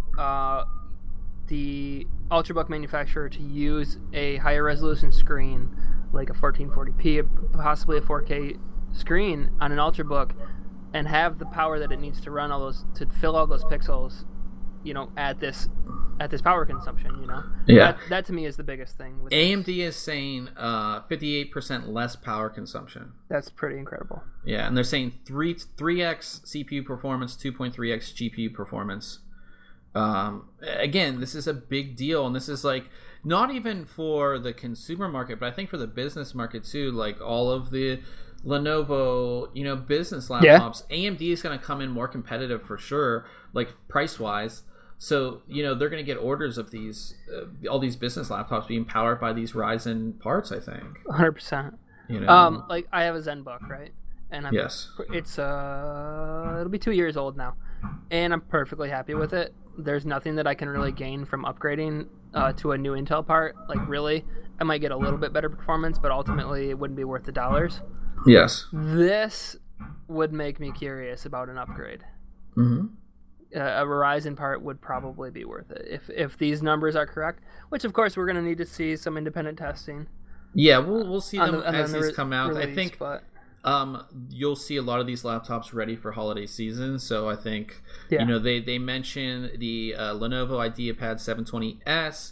the Ultrabook manufacturer to use a higher resolution screen, like a 1440p, possibly a 4K screen on an Ultrabook, and have the power that it needs to run to fill all those pixels, at this power consumption. Yeah, that to me is the biggest thing. AMD is saying 58% less power consumption. That's pretty incredible. Yeah, and they're saying 3x CPU performance, 2.3x GPU performance. Again, this is a big deal, and this is like not even for the consumer market, but I think for the business market too. Like all of the Lenovo, business laptops, AMD is going to come in more competitive for sure, like price wise. So they're going to get orders of these all these business laptops being powered by these Ryzen parts. I think 100%. Like I have a ZenBook, right? And it's it'll be 2 years old now, and I'm perfectly happy with it. There's nothing that I can really gain from upgrading to a new Intel part. Like really, I might get a little bit better performance, but ultimately it wouldn't be worth the dollars. Yes. This would make me curious about an upgrade. Mm-hmm. A Ryzen part would probably be worth it if these numbers are correct. Which of course we're going to need to see some independent testing. Yeah, we'll see them as these come out. Release, I think you'll see a lot of these laptops ready for holiday season. So I think they mention the Lenovo IdeaPad 720S.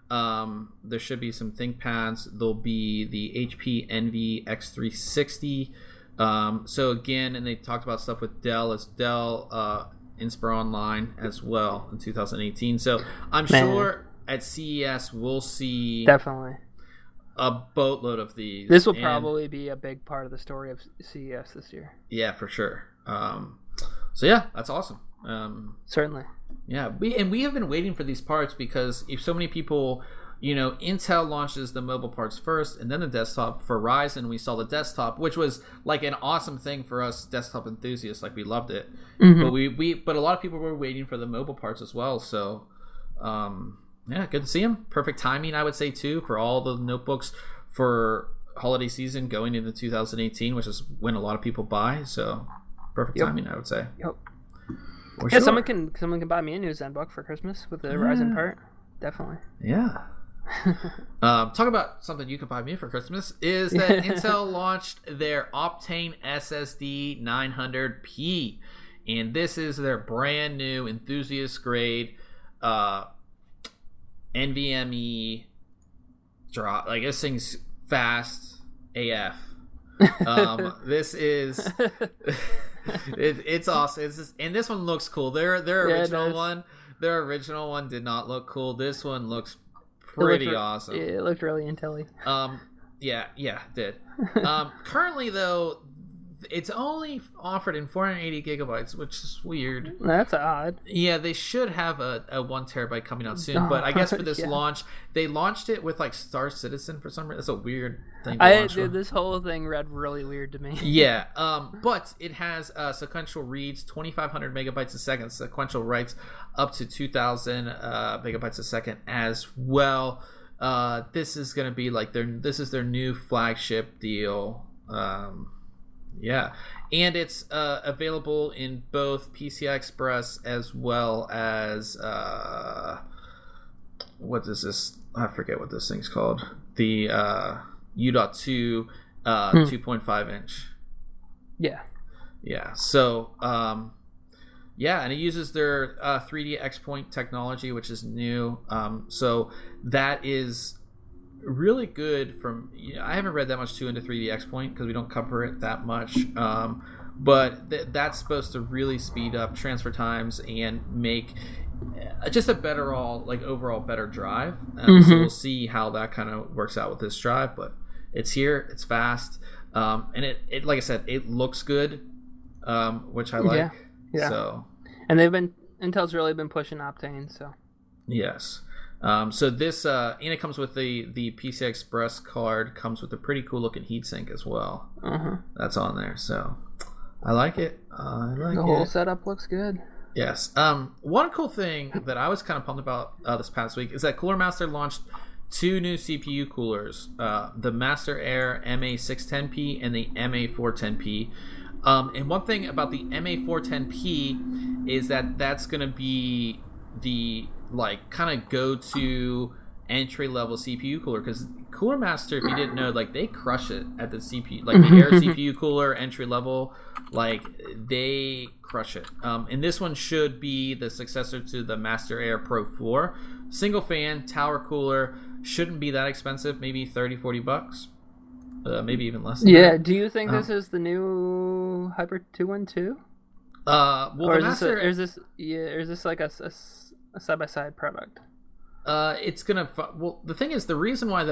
There should be some ThinkPads. There'll be the HP Envy X360. So again, and they talked about stuff with Dell. It's Dell Inspire Online as well in 2018. So I'm sure at CES we'll see definitely a boatload of these. This will probably be a big part of the story of CES this year. Yeah, for sure. So yeah, that's awesome. Certainly. Yeah, we have been waiting for these parts because if so many people, Intel launches the mobile parts first and then the desktop. For Ryzen, we saw the desktop, which was like an awesome thing for us desktop enthusiasts. Like we loved it, but a lot of people were waiting for the mobile parts as well. So, yeah, good to see them. Perfect timing, I would say too, for all the notebooks for holiday season going into 2018, which is when a lot of people buy. So, perfect timing, I would say. Yep. For yeah, sure. someone can buy me a new ZenBook for Christmas with the Ryzen part. Definitely. Yeah. Talk about something you can buy me for Christmas is that Intel launched their Optane SSD 900P, and this is their brand new enthusiast grade NVMe drop. Like this thing's fast AF. This is it's awesome. It's just, and this one looks cool. Their original one did not look cool. This one looks pretty awesome. It looked really intelly. Yeah, it did. Currently though, it's only offered in 480 gigabytes, which is weird. That's odd. Yeah, they should have a 1 terabyte coming out soon, but I guess for this launch, they launched it with like Star Citizen for some reason. That's a weird thing to launch with. This whole thing read really weird to me. Yeah, but it has sequential reads, 2,500 megabytes a second, sequential writes up to 2,000 megabytes a second as well. This is going to be like their new flagship deal. Yeah, and it's available in both PCI Express as well as what is this? I forget what this thing's called. The U.2 2.5 inch. Yeah. So yeah, and it uses their 3D X-Point technology, which is new. So that is really good. I haven't read that much too into 3D X-Point because we don't cover it that much, but that's supposed to really speed up transfer times and make just a better overall better drive. So we'll see how that kind of works out with this drive, but it's here, it's fast, and it like I said, it looks good, which I like. Yeah. So, and Intel's really been pushing Optane, so yes. So this and it comes with the PCI Express card, comes with a pretty cool looking heatsink as well. That's on there, so I like it. The whole setup looks good. Yes. One cool thing that I was kind of pumped about this past week is that Cooler Master launched 2 new CPU coolers, the Master Air MA610P and the MA410P. And one thing about the MA410P is that that's going to be the kind of go-to entry-level CPU cooler, because Cooler Master, if you didn't know, they crush it at the CPU, the Air CPU cooler entry-level, they crush it. And this one should be the successor to the Master Air Pro 4. Single fan, tower cooler, shouldn't be that expensive, maybe $30-$40. Maybe even less than that. Do you think this is the new Hyper 212? Or is this like a side-by-side product? It's gonna. Well, the thing is, the reason why the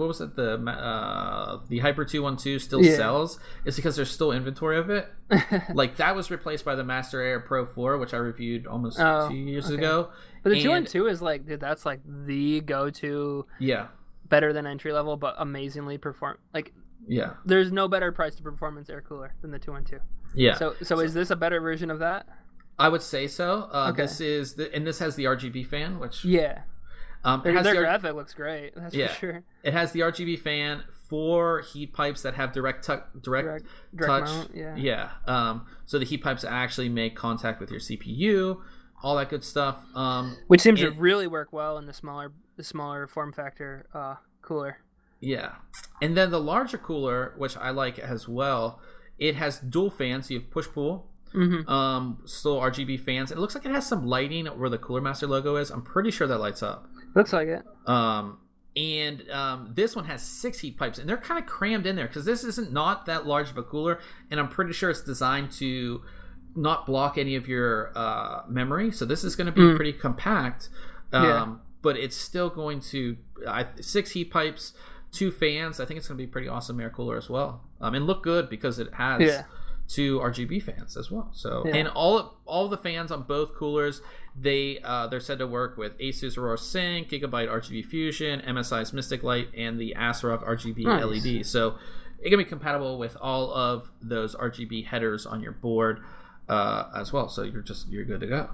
Hyper 212 still sells is because there's still inventory of it. That was replaced by the Master Air Pro 4, which I reviewed almost 2 years ago. But the 212 is that's the go-to. Yeah. Better than entry level, but amazingly there's no better price to performance air cooler than the 212. Yeah. So is this a better version of that? I would say so. This is and this has the RGB fan, which their graphic looks great. That's for sure. It has the RGB fan, 4 heat pipes that have direct touch. Mount, yeah. So the heat pipes actually make contact with your CPU, all that good stuff. Which seems to really work well in the smaller form factor cooler. Yeah, and then the larger cooler, which I like as well, it has dual fans. So you have push pull. Still RGB fans. It looks like it has some lighting where the Cooler Master logo is. I'm pretty sure that lights up. Looks like it. And this one has 6 heat pipes, and they're kind of crammed in there because this isn't not that large of a cooler, and I'm pretty sure it's designed to not block any of your memory. So this is going to be pretty compact, but it's still going to 6 heat pipes, 2 fans. I think it's going to be a pretty awesome air cooler as well, and look good because it has 2 RGB fans as well. So and all the fans on both coolers, they're said to work with Asus Aurora Sync, Gigabyte RGB Fusion, MSI's Mystic Light, and the ASRock RGB LED. So it can be compatible with all of those RGB headers on your board as well. So you're good to go.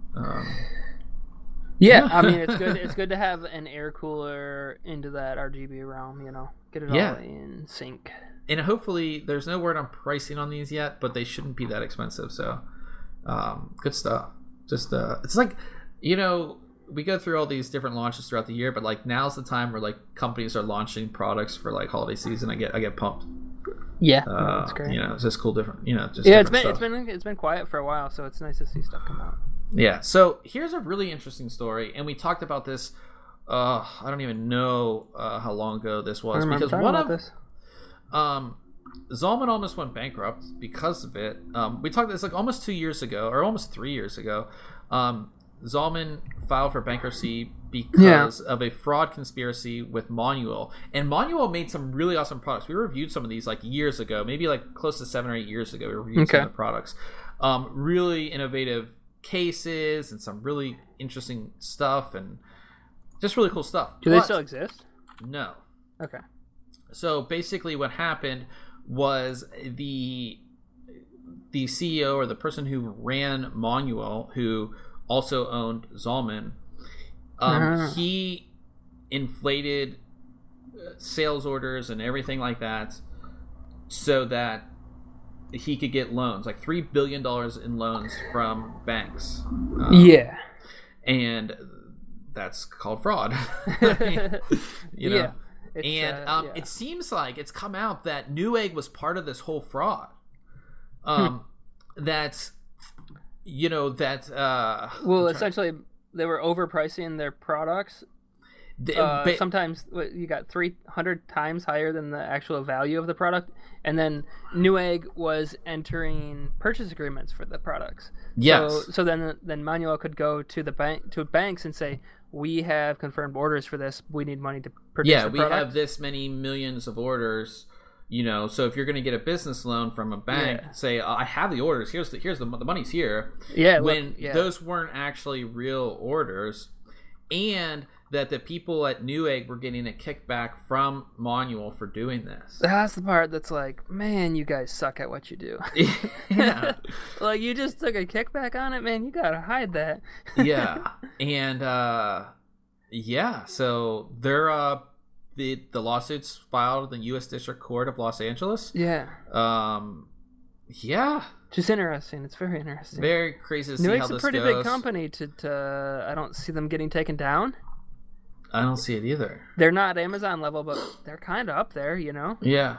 I mean, it's good to have an air cooler into that RGB realm. Get it all in sync. And hopefully, there's no word on pricing on these yet, but they shouldn't be that expensive. So, good stuff. Just it's like, we go through all these different launches throughout the year, but like now's the time where like companies are launching products for like holiday season. I get pumped. Yeah, that's great. It's just cool, different. It's been quiet for a while, so it's nice to see stuff come out. Yeah. So here's a really interesting story, and we talked about this. I don't even know how long ago this was because one of this. Zalman almost went bankrupt because of it. We talked this like almost 2 years ago, or almost 3 years ago. Zalman filed for bankruptcy because of a fraud conspiracy with Monuel. And Monuel made some really awesome products. We reviewed some of these like years ago, maybe like close to 7 or 8 years ago. We reviewed some of the products. Really innovative cases and some really interesting stuff and just really cool stuff. Do they still exist? No. Okay. So basically what happened was the CEO or the person who ran Monuel, who also owned Zalman, he inflated sales orders and everything like that so that he could get loans, like $3 billion in loans from banks. And that's called fraud. It seems like it's come out that Newegg was part of this whole fraud. Essentially they were overpricing their products. Sometimes you got 300 times higher than the actual value of the product, and then Newegg was entering purchase agreements for the products. Yes. So then Manuel could go to banks and say, we have confirmed orders for this. We need money to purchase the product. We have this many millions of orders. So if you're going to get a business loan from a bank, say, I have the orders. Here's the money's here. Those weren't actually real orders, and that the people at Newegg were getting a kickback from Monuel for doing this. That's the part that's like, man, you guys suck at what you do. Like, you just took a kickback on it, man. You gotta hide that. And so they're the lawsuits filed in the U.S. District Court of Los Angeles. Just interesting. It's very interesting. Very crazy to see how this goes. Newegg's a pretty big company. I don't see them getting taken down. I don't see it either. They're not Amazon level, but they're kind of up there, Yeah.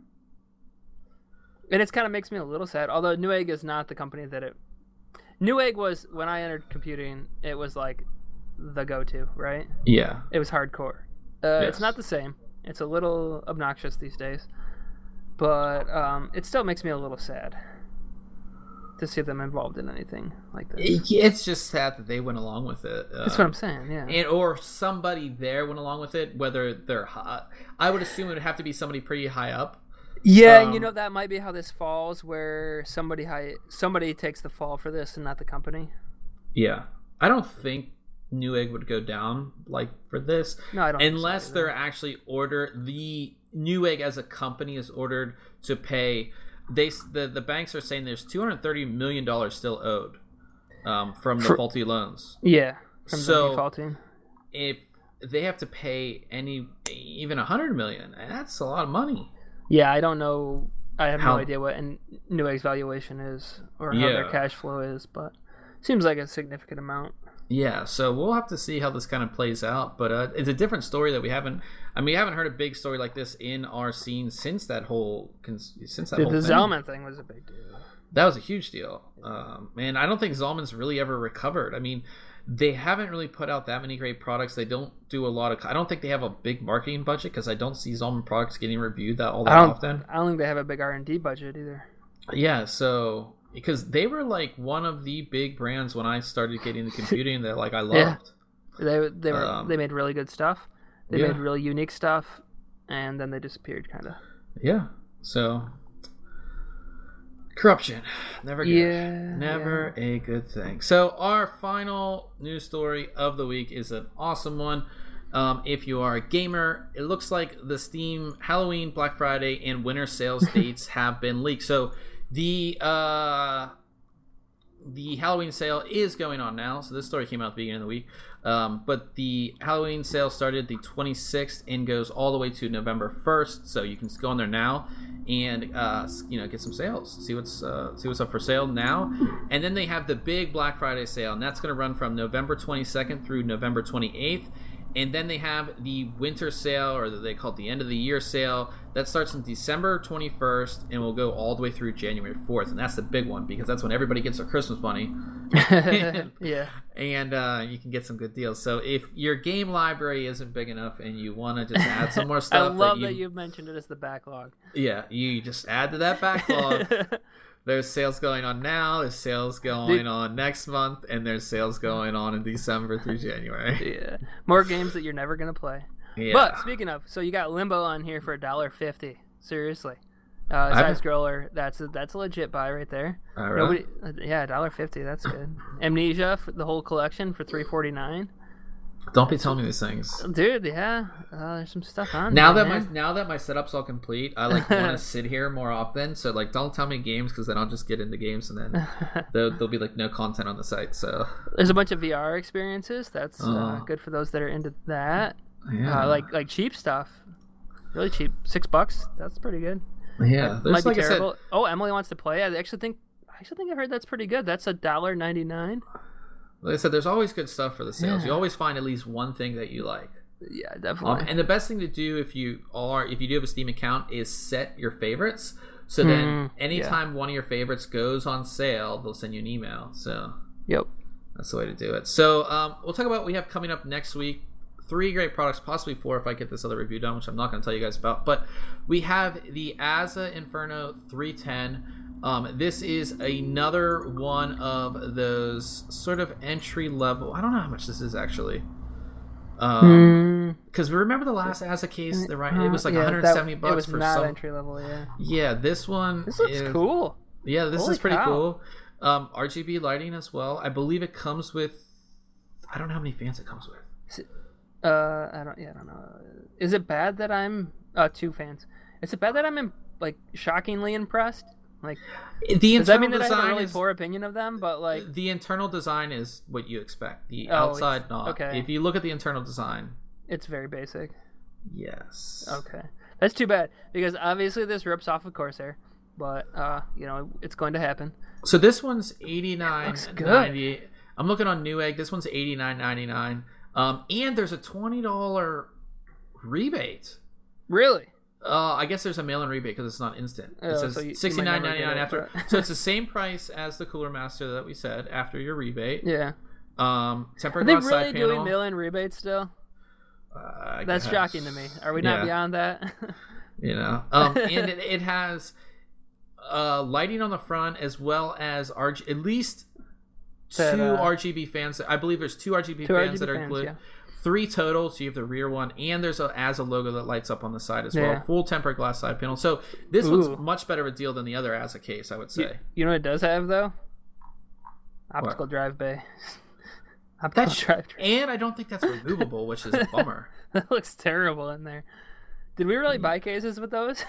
And it kind of makes me a little sad. Although Newegg is not the company that it. Newegg was, when I entered computing, it was like the go-to, right? Yeah. It was hardcore. It's not the same. It's a little obnoxious these days, but it still makes me a little sad to see them involved in anything like this. It's just sad that they went along with it. That's what I'm saying, yeah. Or somebody there went along with it, whether they're high. I would assume it would have to be somebody pretty high up. Yeah, and that might be how this falls, where somebody takes the fall for this and not the company. Yeah. I don't think Newegg would go down like for this. No, I don't. Unless they're actually the Newegg as a company is ordered to pay. The banks are saying there's $230 million still owed from the faulty loans. Yeah, from the defaulting. If they have to pay even $100 million, that's a lot of money. Yeah, I don't know. I have no idea what Newegg's valuation is or how their cash flow is, but it seems like a significant amount. Yeah, so we'll have to see how this kind of plays out, but it's a different story that we haven't heard a big story like this in our scene since that whole thing. The Zalman thing was a big deal. That was a huge deal. And I don't think Zalman's really ever recovered. I mean, they haven't really put out that many great products. They don't do a lot of... I don't think they have a big marketing budget because I don't see Zalman products getting reviewed that often. I don't think they have a big R&D budget either. Yeah, so... Because they were like one of the big brands when I started getting into computing that like I loved. Yeah. They made really good stuff. They made really unique stuff, and then they disappeared, kind of. Yeah. So corruption, never good. Never a good thing. So our final news story of the week is an awesome one. If you are a gamer, it looks like the Steam Halloween, Black Friday, and winter sales dates have been leaked. So the Halloween sale is going on now. So this story came out at the beginning of the week. But the Halloween sale started the 26th and goes all the way to November 1st. So you can go on there now and get some sales. See what's up for sale now. And then they have the big Black Friday sale, and that's going to run from November 22nd through November 28th. And then they have the winter sale, or they call it the end of the year sale. That starts on December 21st and will go all the way through January 4th. And that's the big one because that's when everybody gets their Christmas money. Yeah. And you can get some good deals. So if your game library isn't big enough and you want to just add some more stuff. I love that you mentioned it as the backlog. Yeah, you just add to that backlog. There's sales going on now, there's sales going on next month, and there's sales going on in December through January. Yeah. More games that you're never going to play. Yeah. But speaking of, so you got Limbo on here for $1.50. Seriously. Side scroller, that's a legit buy right there. All right. $1.50, that's good. Amnesia, for the whole collection for $3.49. Don't be telling me these things, dude. Yeah, there's some stuff on now there, now that my setup's all complete. I want to sit here more often. So don't tell me games because then I'll just get into games and then there'll be no content on the site. So there's a bunch of VR experiences. That's good for those that are into that. Yeah, like cheap stuff, really cheap, $6. That's pretty good. Yeah, might be terrible. Emily wants to play. I actually think I heard that's pretty good. That's $1.99. Like I said, there's always good stuff for the sales. You always find at least one thing that you like. Yeah, definitely. And the best thing to do if you do have a Steam account is set your favorites. So then anytime one of your favorites goes on sale, they'll send you an email. So that's the way to do it. So we'll talk about what we have coming up next week. 3 great products, possibly 4 if I get this other review done, which I'm not going to tell you guys about. But we have the Asa Inferno 310. This is another one of those sort of entry level. I don't know how much this is actually. Because remember the last Asa case, it was like $170 it was for not entry level. Yeah, this one. This looks cool. Yeah, this is pretty cool. RGB lighting as well. I believe it comes with. I don't know how many fans it comes with. I don't know. Is it bad that I'm 2 fans? Is it bad that I'm shockingly impressed? The internal does that mean that design I have a really poor opinion of them? But the internal design is what you expect. The outside, not. Okay. If you look at the internal design, it's very basic. Yes. Okay, that's too bad because obviously this rips off of Corsair, but it's going to happen. So this one's $89.90. I'm looking on Newegg. This one's $89.99. And there's a $20 rebate. Really? I guess there's a mail-in rebate because it's not instant. It says $69.99 after. So it's the same price as the Cooler Master that we said after your rebate. Yeah. Tempered glass side panel. Are they really doing mail-in rebates still? That's shocking to me. Are we not beyond that? And it has lighting on the front as well as at least 2 RGB fans. I believe there's 2 RGB fans that are included. 3 total, so you have the rear one, and there's a Asa logo that lights up on the side as well. Full tempered glass side panel. So this one's much better of a deal than the other Asa case, I would say. You know what it does have, though? Optical drive bay. Drive. And I don't think that's removable, which is a bummer. That looks terrible in there. Did we really buy cases with those?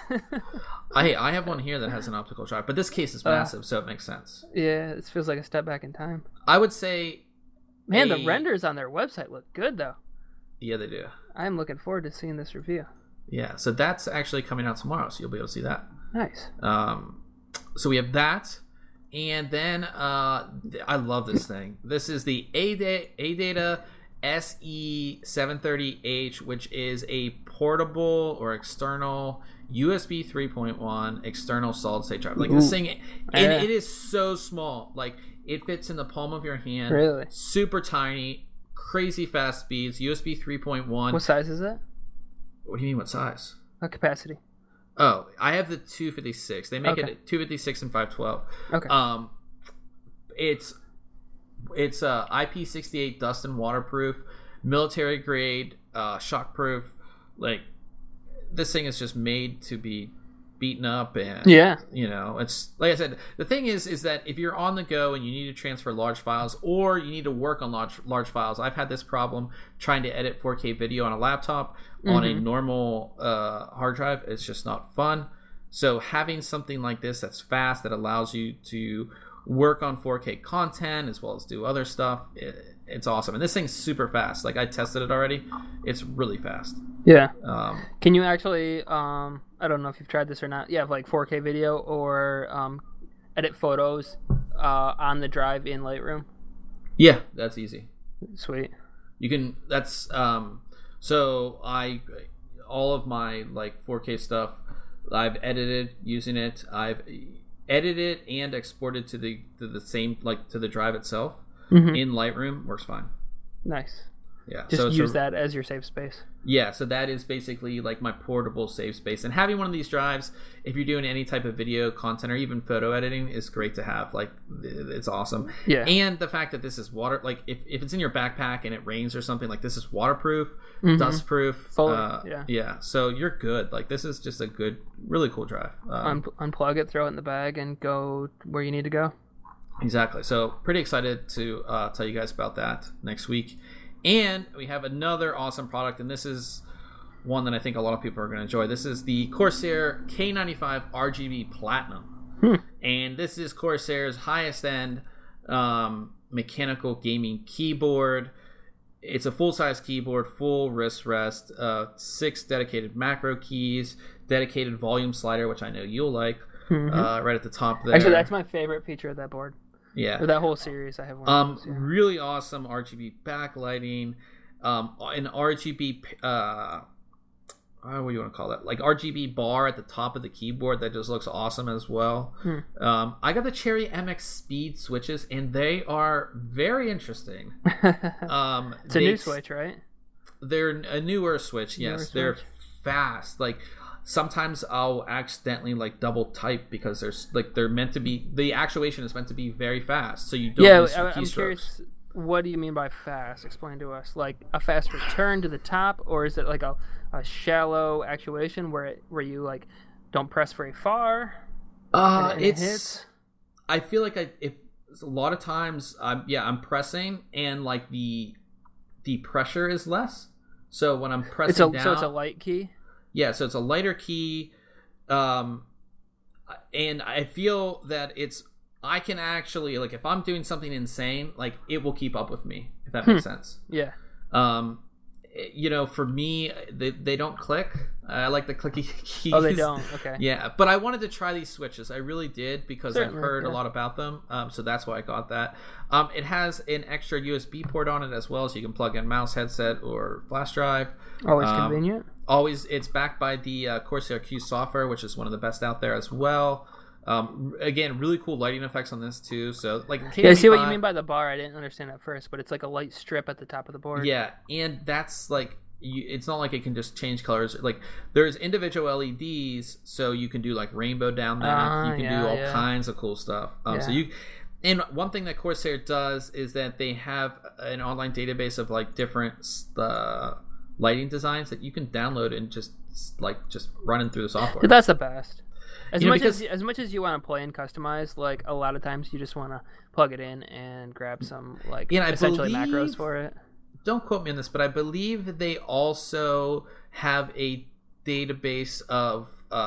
I have one here that has an optical drive, but this case is massive, so it makes sense. Yeah, it feels like a step back in time. I would say... Man, the renders on their website look good, though. Yeah, they do. I'm looking forward to seeing this review. Yeah, so that's actually coming out tomorrow, so you'll be able to see that. Nice. So we have that, and then I love this thing. This is the ADATA SE730H, which is a portable or external USB 3.1 external solid state drive. Like this thing, and it is so small. Like it fits in the palm of your hand. Really? Super tiny, crazy fast speeds. USB 3.1. What size is it? What do you mean? What size? What capacity? Oh, I have the 256. They make it 256 and 512. Okay. It's IP68 dust and waterproof, military grade, shockproof. Like this thing is just made to be beaten up, and it's like I said. The thing is that if you're on the go and you need to transfer large files, or you need to work on large files, I've had this problem trying to edit 4K video on a laptop on a normal hard drive. It's just not fun. So having something like this that's fast, that allows you to work on 4K content as well as do other stuff, it's awesome. And this thing's super fast. Like I tested it already. It's really fast. Yeah. Can you actually I don't know if you've tried this or not. You have like 4K video or edit photos on the drive in Lightroom? Yeah, that's easy. Sweet. You can, that's so all of my like 4K stuff I've edited using it. I've edited and exported to the same, like to the drive itself in Lightroom. Works fine. Nice. Yeah. Just use that as your save space. Yeah, so that is basically like my portable save space. And having one of these drives, if you're doing any type of video content or even photo editing, is great to have. Like it's awesome. Yeah. And the fact that this is water, like if it's in your backpack and it rains or something, like this is waterproof, dust proof. Yeah. So you're good. Like this is just a good, really cool drive. Unplug it, throw it in the bag, and go where you need to go. Exactly. So pretty excited to tell you guys about that next week. And we have another awesome product, and this is one that I think a lot of people are going to enjoy. This is the Corsair K95 RGB Platinum. And this is Corsair's highest end mechanical gaming keyboard. It's a full-size keyboard, full wrist rest, 6 dedicated macro keys, dedicated volume slider, which I know you'll like, right at the top there. Actually, that's my favorite feature of that board. Yeah. Or that whole series. I have one of those, really awesome RGB backlighting, an RGB what do you want to call that? Like RGB bar at the top of the keyboard that just looks awesome as well. I got the Cherry MX Speed switches, and they are very interesting. It's a new switch, right? They're a newer switch. Yes, they're fast. Like sometimes I'll accidentally like double type because they're meant to be, the actuation is meant to be very fast, so you don't miss your keystrokes. I'm curious, what do you mean by fast? Explain to us. Like a fast return to the top, or is it like a shallow actuation where you like don't press very far? It hits. I feel like a lot of times I'm pressing and like the pressure is less. So when I'm pressing down, so it's a light key. Yeah, so it's a lighter key, and I feel that I can actually, like, if I'm doing something insane, like, it will keep up with me, if that makes sense. Yeah. For me, they don't click. I like the clicky keys. Oh, they don't? Okay. Yeah, but I wanted to try these switches. I really did, because I've heard a lot about them, so that's why I got that. It has an extra USB port on it as well, so you can plug in mouse, headset, or flash drive. Always convenient. Always. It's backed by the Corsair Q software, which is one of the best out there as well. Again, really cool lighting effects on this too. So like, I see what you mean by the bar. I didn't understand at first, but it's like a light strip at the top of the board. Yeah, and that's like, it's not like it can just change colors. Like there's individual LEDs, so you can do like rainbow down there. You can do all kinds of cool stuff. And one thing that Corsair does is that they have an online database of like different lighting designs that you can download and just running through the software. That's the best. As much as you want to play and customize, like a lot of times you just want to plug it in and grab some essentially macros for it. Don't quote me on this, but I believe they also have a database of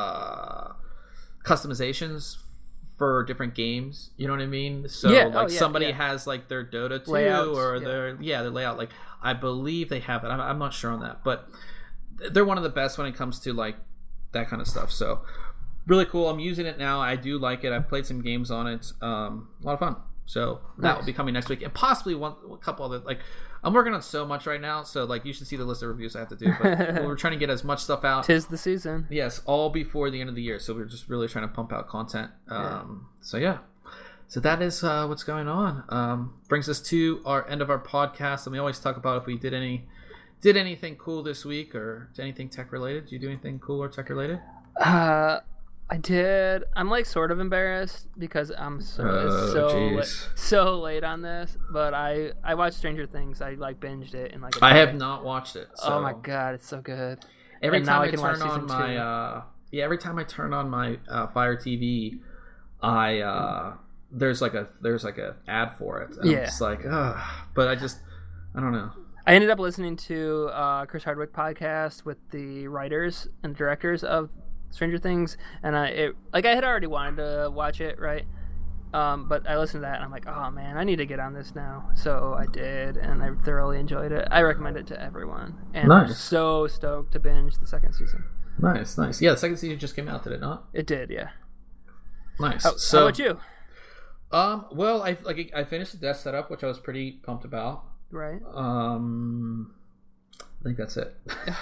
cumizations for different games. You know what I mean? So somebody has like their Dota 2 layouts, or their layout. Like I believe they have it. I'm not sure on that, but they're one of the best when it comes to like that kind of stuff. So really cool. I'm using it now. I do like it. I've played some games on it. A lot of fun. So that will be coming next week, and possibly a couple other, like, I'm working on so much right now, so like you should see the list of reviews I have to do. But we're trying to get as much stuff out. 'Tis the season. Yes, all before the end of the year. So we're just really trying to pump out content. So that is what's going on. Brings us to our end of our podcast, and we always talk about if we did anything cool this week or anything tech related. Did you do anything cool or tech related? I did. I'm like sort of embarrassed because I'm so late on this, but I watched Stranger Things. I like binged it in like a day. I have not watched it. So. Oh my god, it's so good. Every time I turn on my Fire TV, there's like a ad for it. And I'm just like, but I don't know. I ended up listening to Chris Hardwick podcast with the writers and directors of Stranger Things, and I had already wanted to watch it, right? But I listened to that and I'm like, oh man, I need to get on this now. So I did, and I thoroughly enjoyed it. I recommend it to everyone, and nice. I'm so stoked to binge the second season. Nice. Yeah, the second season just came out, did it not? It did, yeah. Nice. How about you? Well, I finished the desk setup, which I was pretty pumped about. Right. I think that's it.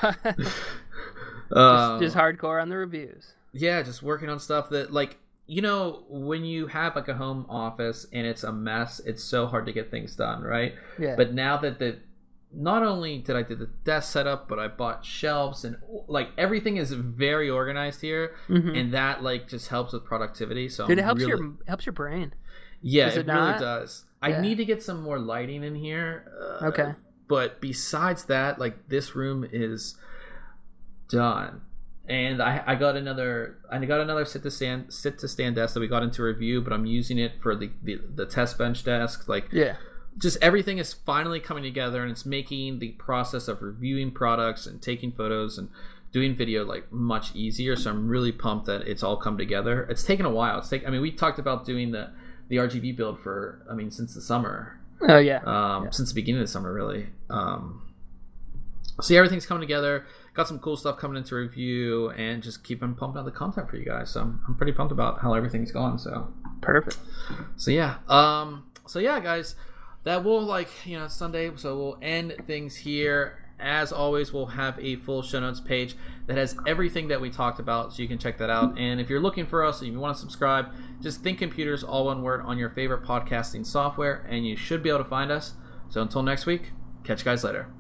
Just hardcore on the reviews. Yeah, just working on stuff that, like, you know, when you have like a home office and it's a mess, it's so hard to get things done, right? Yeah. But now that not only did I do the desk setup, but I bought shelves and like everything is very organized here, and that like just helps with productivity. So dude, it helps your brain. Yeah, it really does. Yeah. I need to get some more lighting in here. Okay. But besides that, like, this room is done, and I got another sit to stand desk that we got into review, but I'm using it for the test bench desk. Like, yeah, just everything is finally coming together, and it's making the process of reviewing products and taking photos and doing video like much easier. So I'm really pumped that it's all come together. It's taken a while. We talked about doing the RGB build since the summer. Oh yeah. Since the beginning of the summer, really. So yeah, everything's coming together. Got some cool stuff coming into review, and just keeping pumping out the content for you guys. So I'm pretty pumped about how everything's going. So perfect. So yeah. Guys, that will Sunday. So we'll end things here. As always, we'll have a full show notes page that has everything that we talked about, so you can check that out. And if you're looking for us and you want to subscribe, just Think Computers, all one word, on your favorite podcasting software, and you should be able to find us. So until next week, catch you guys later.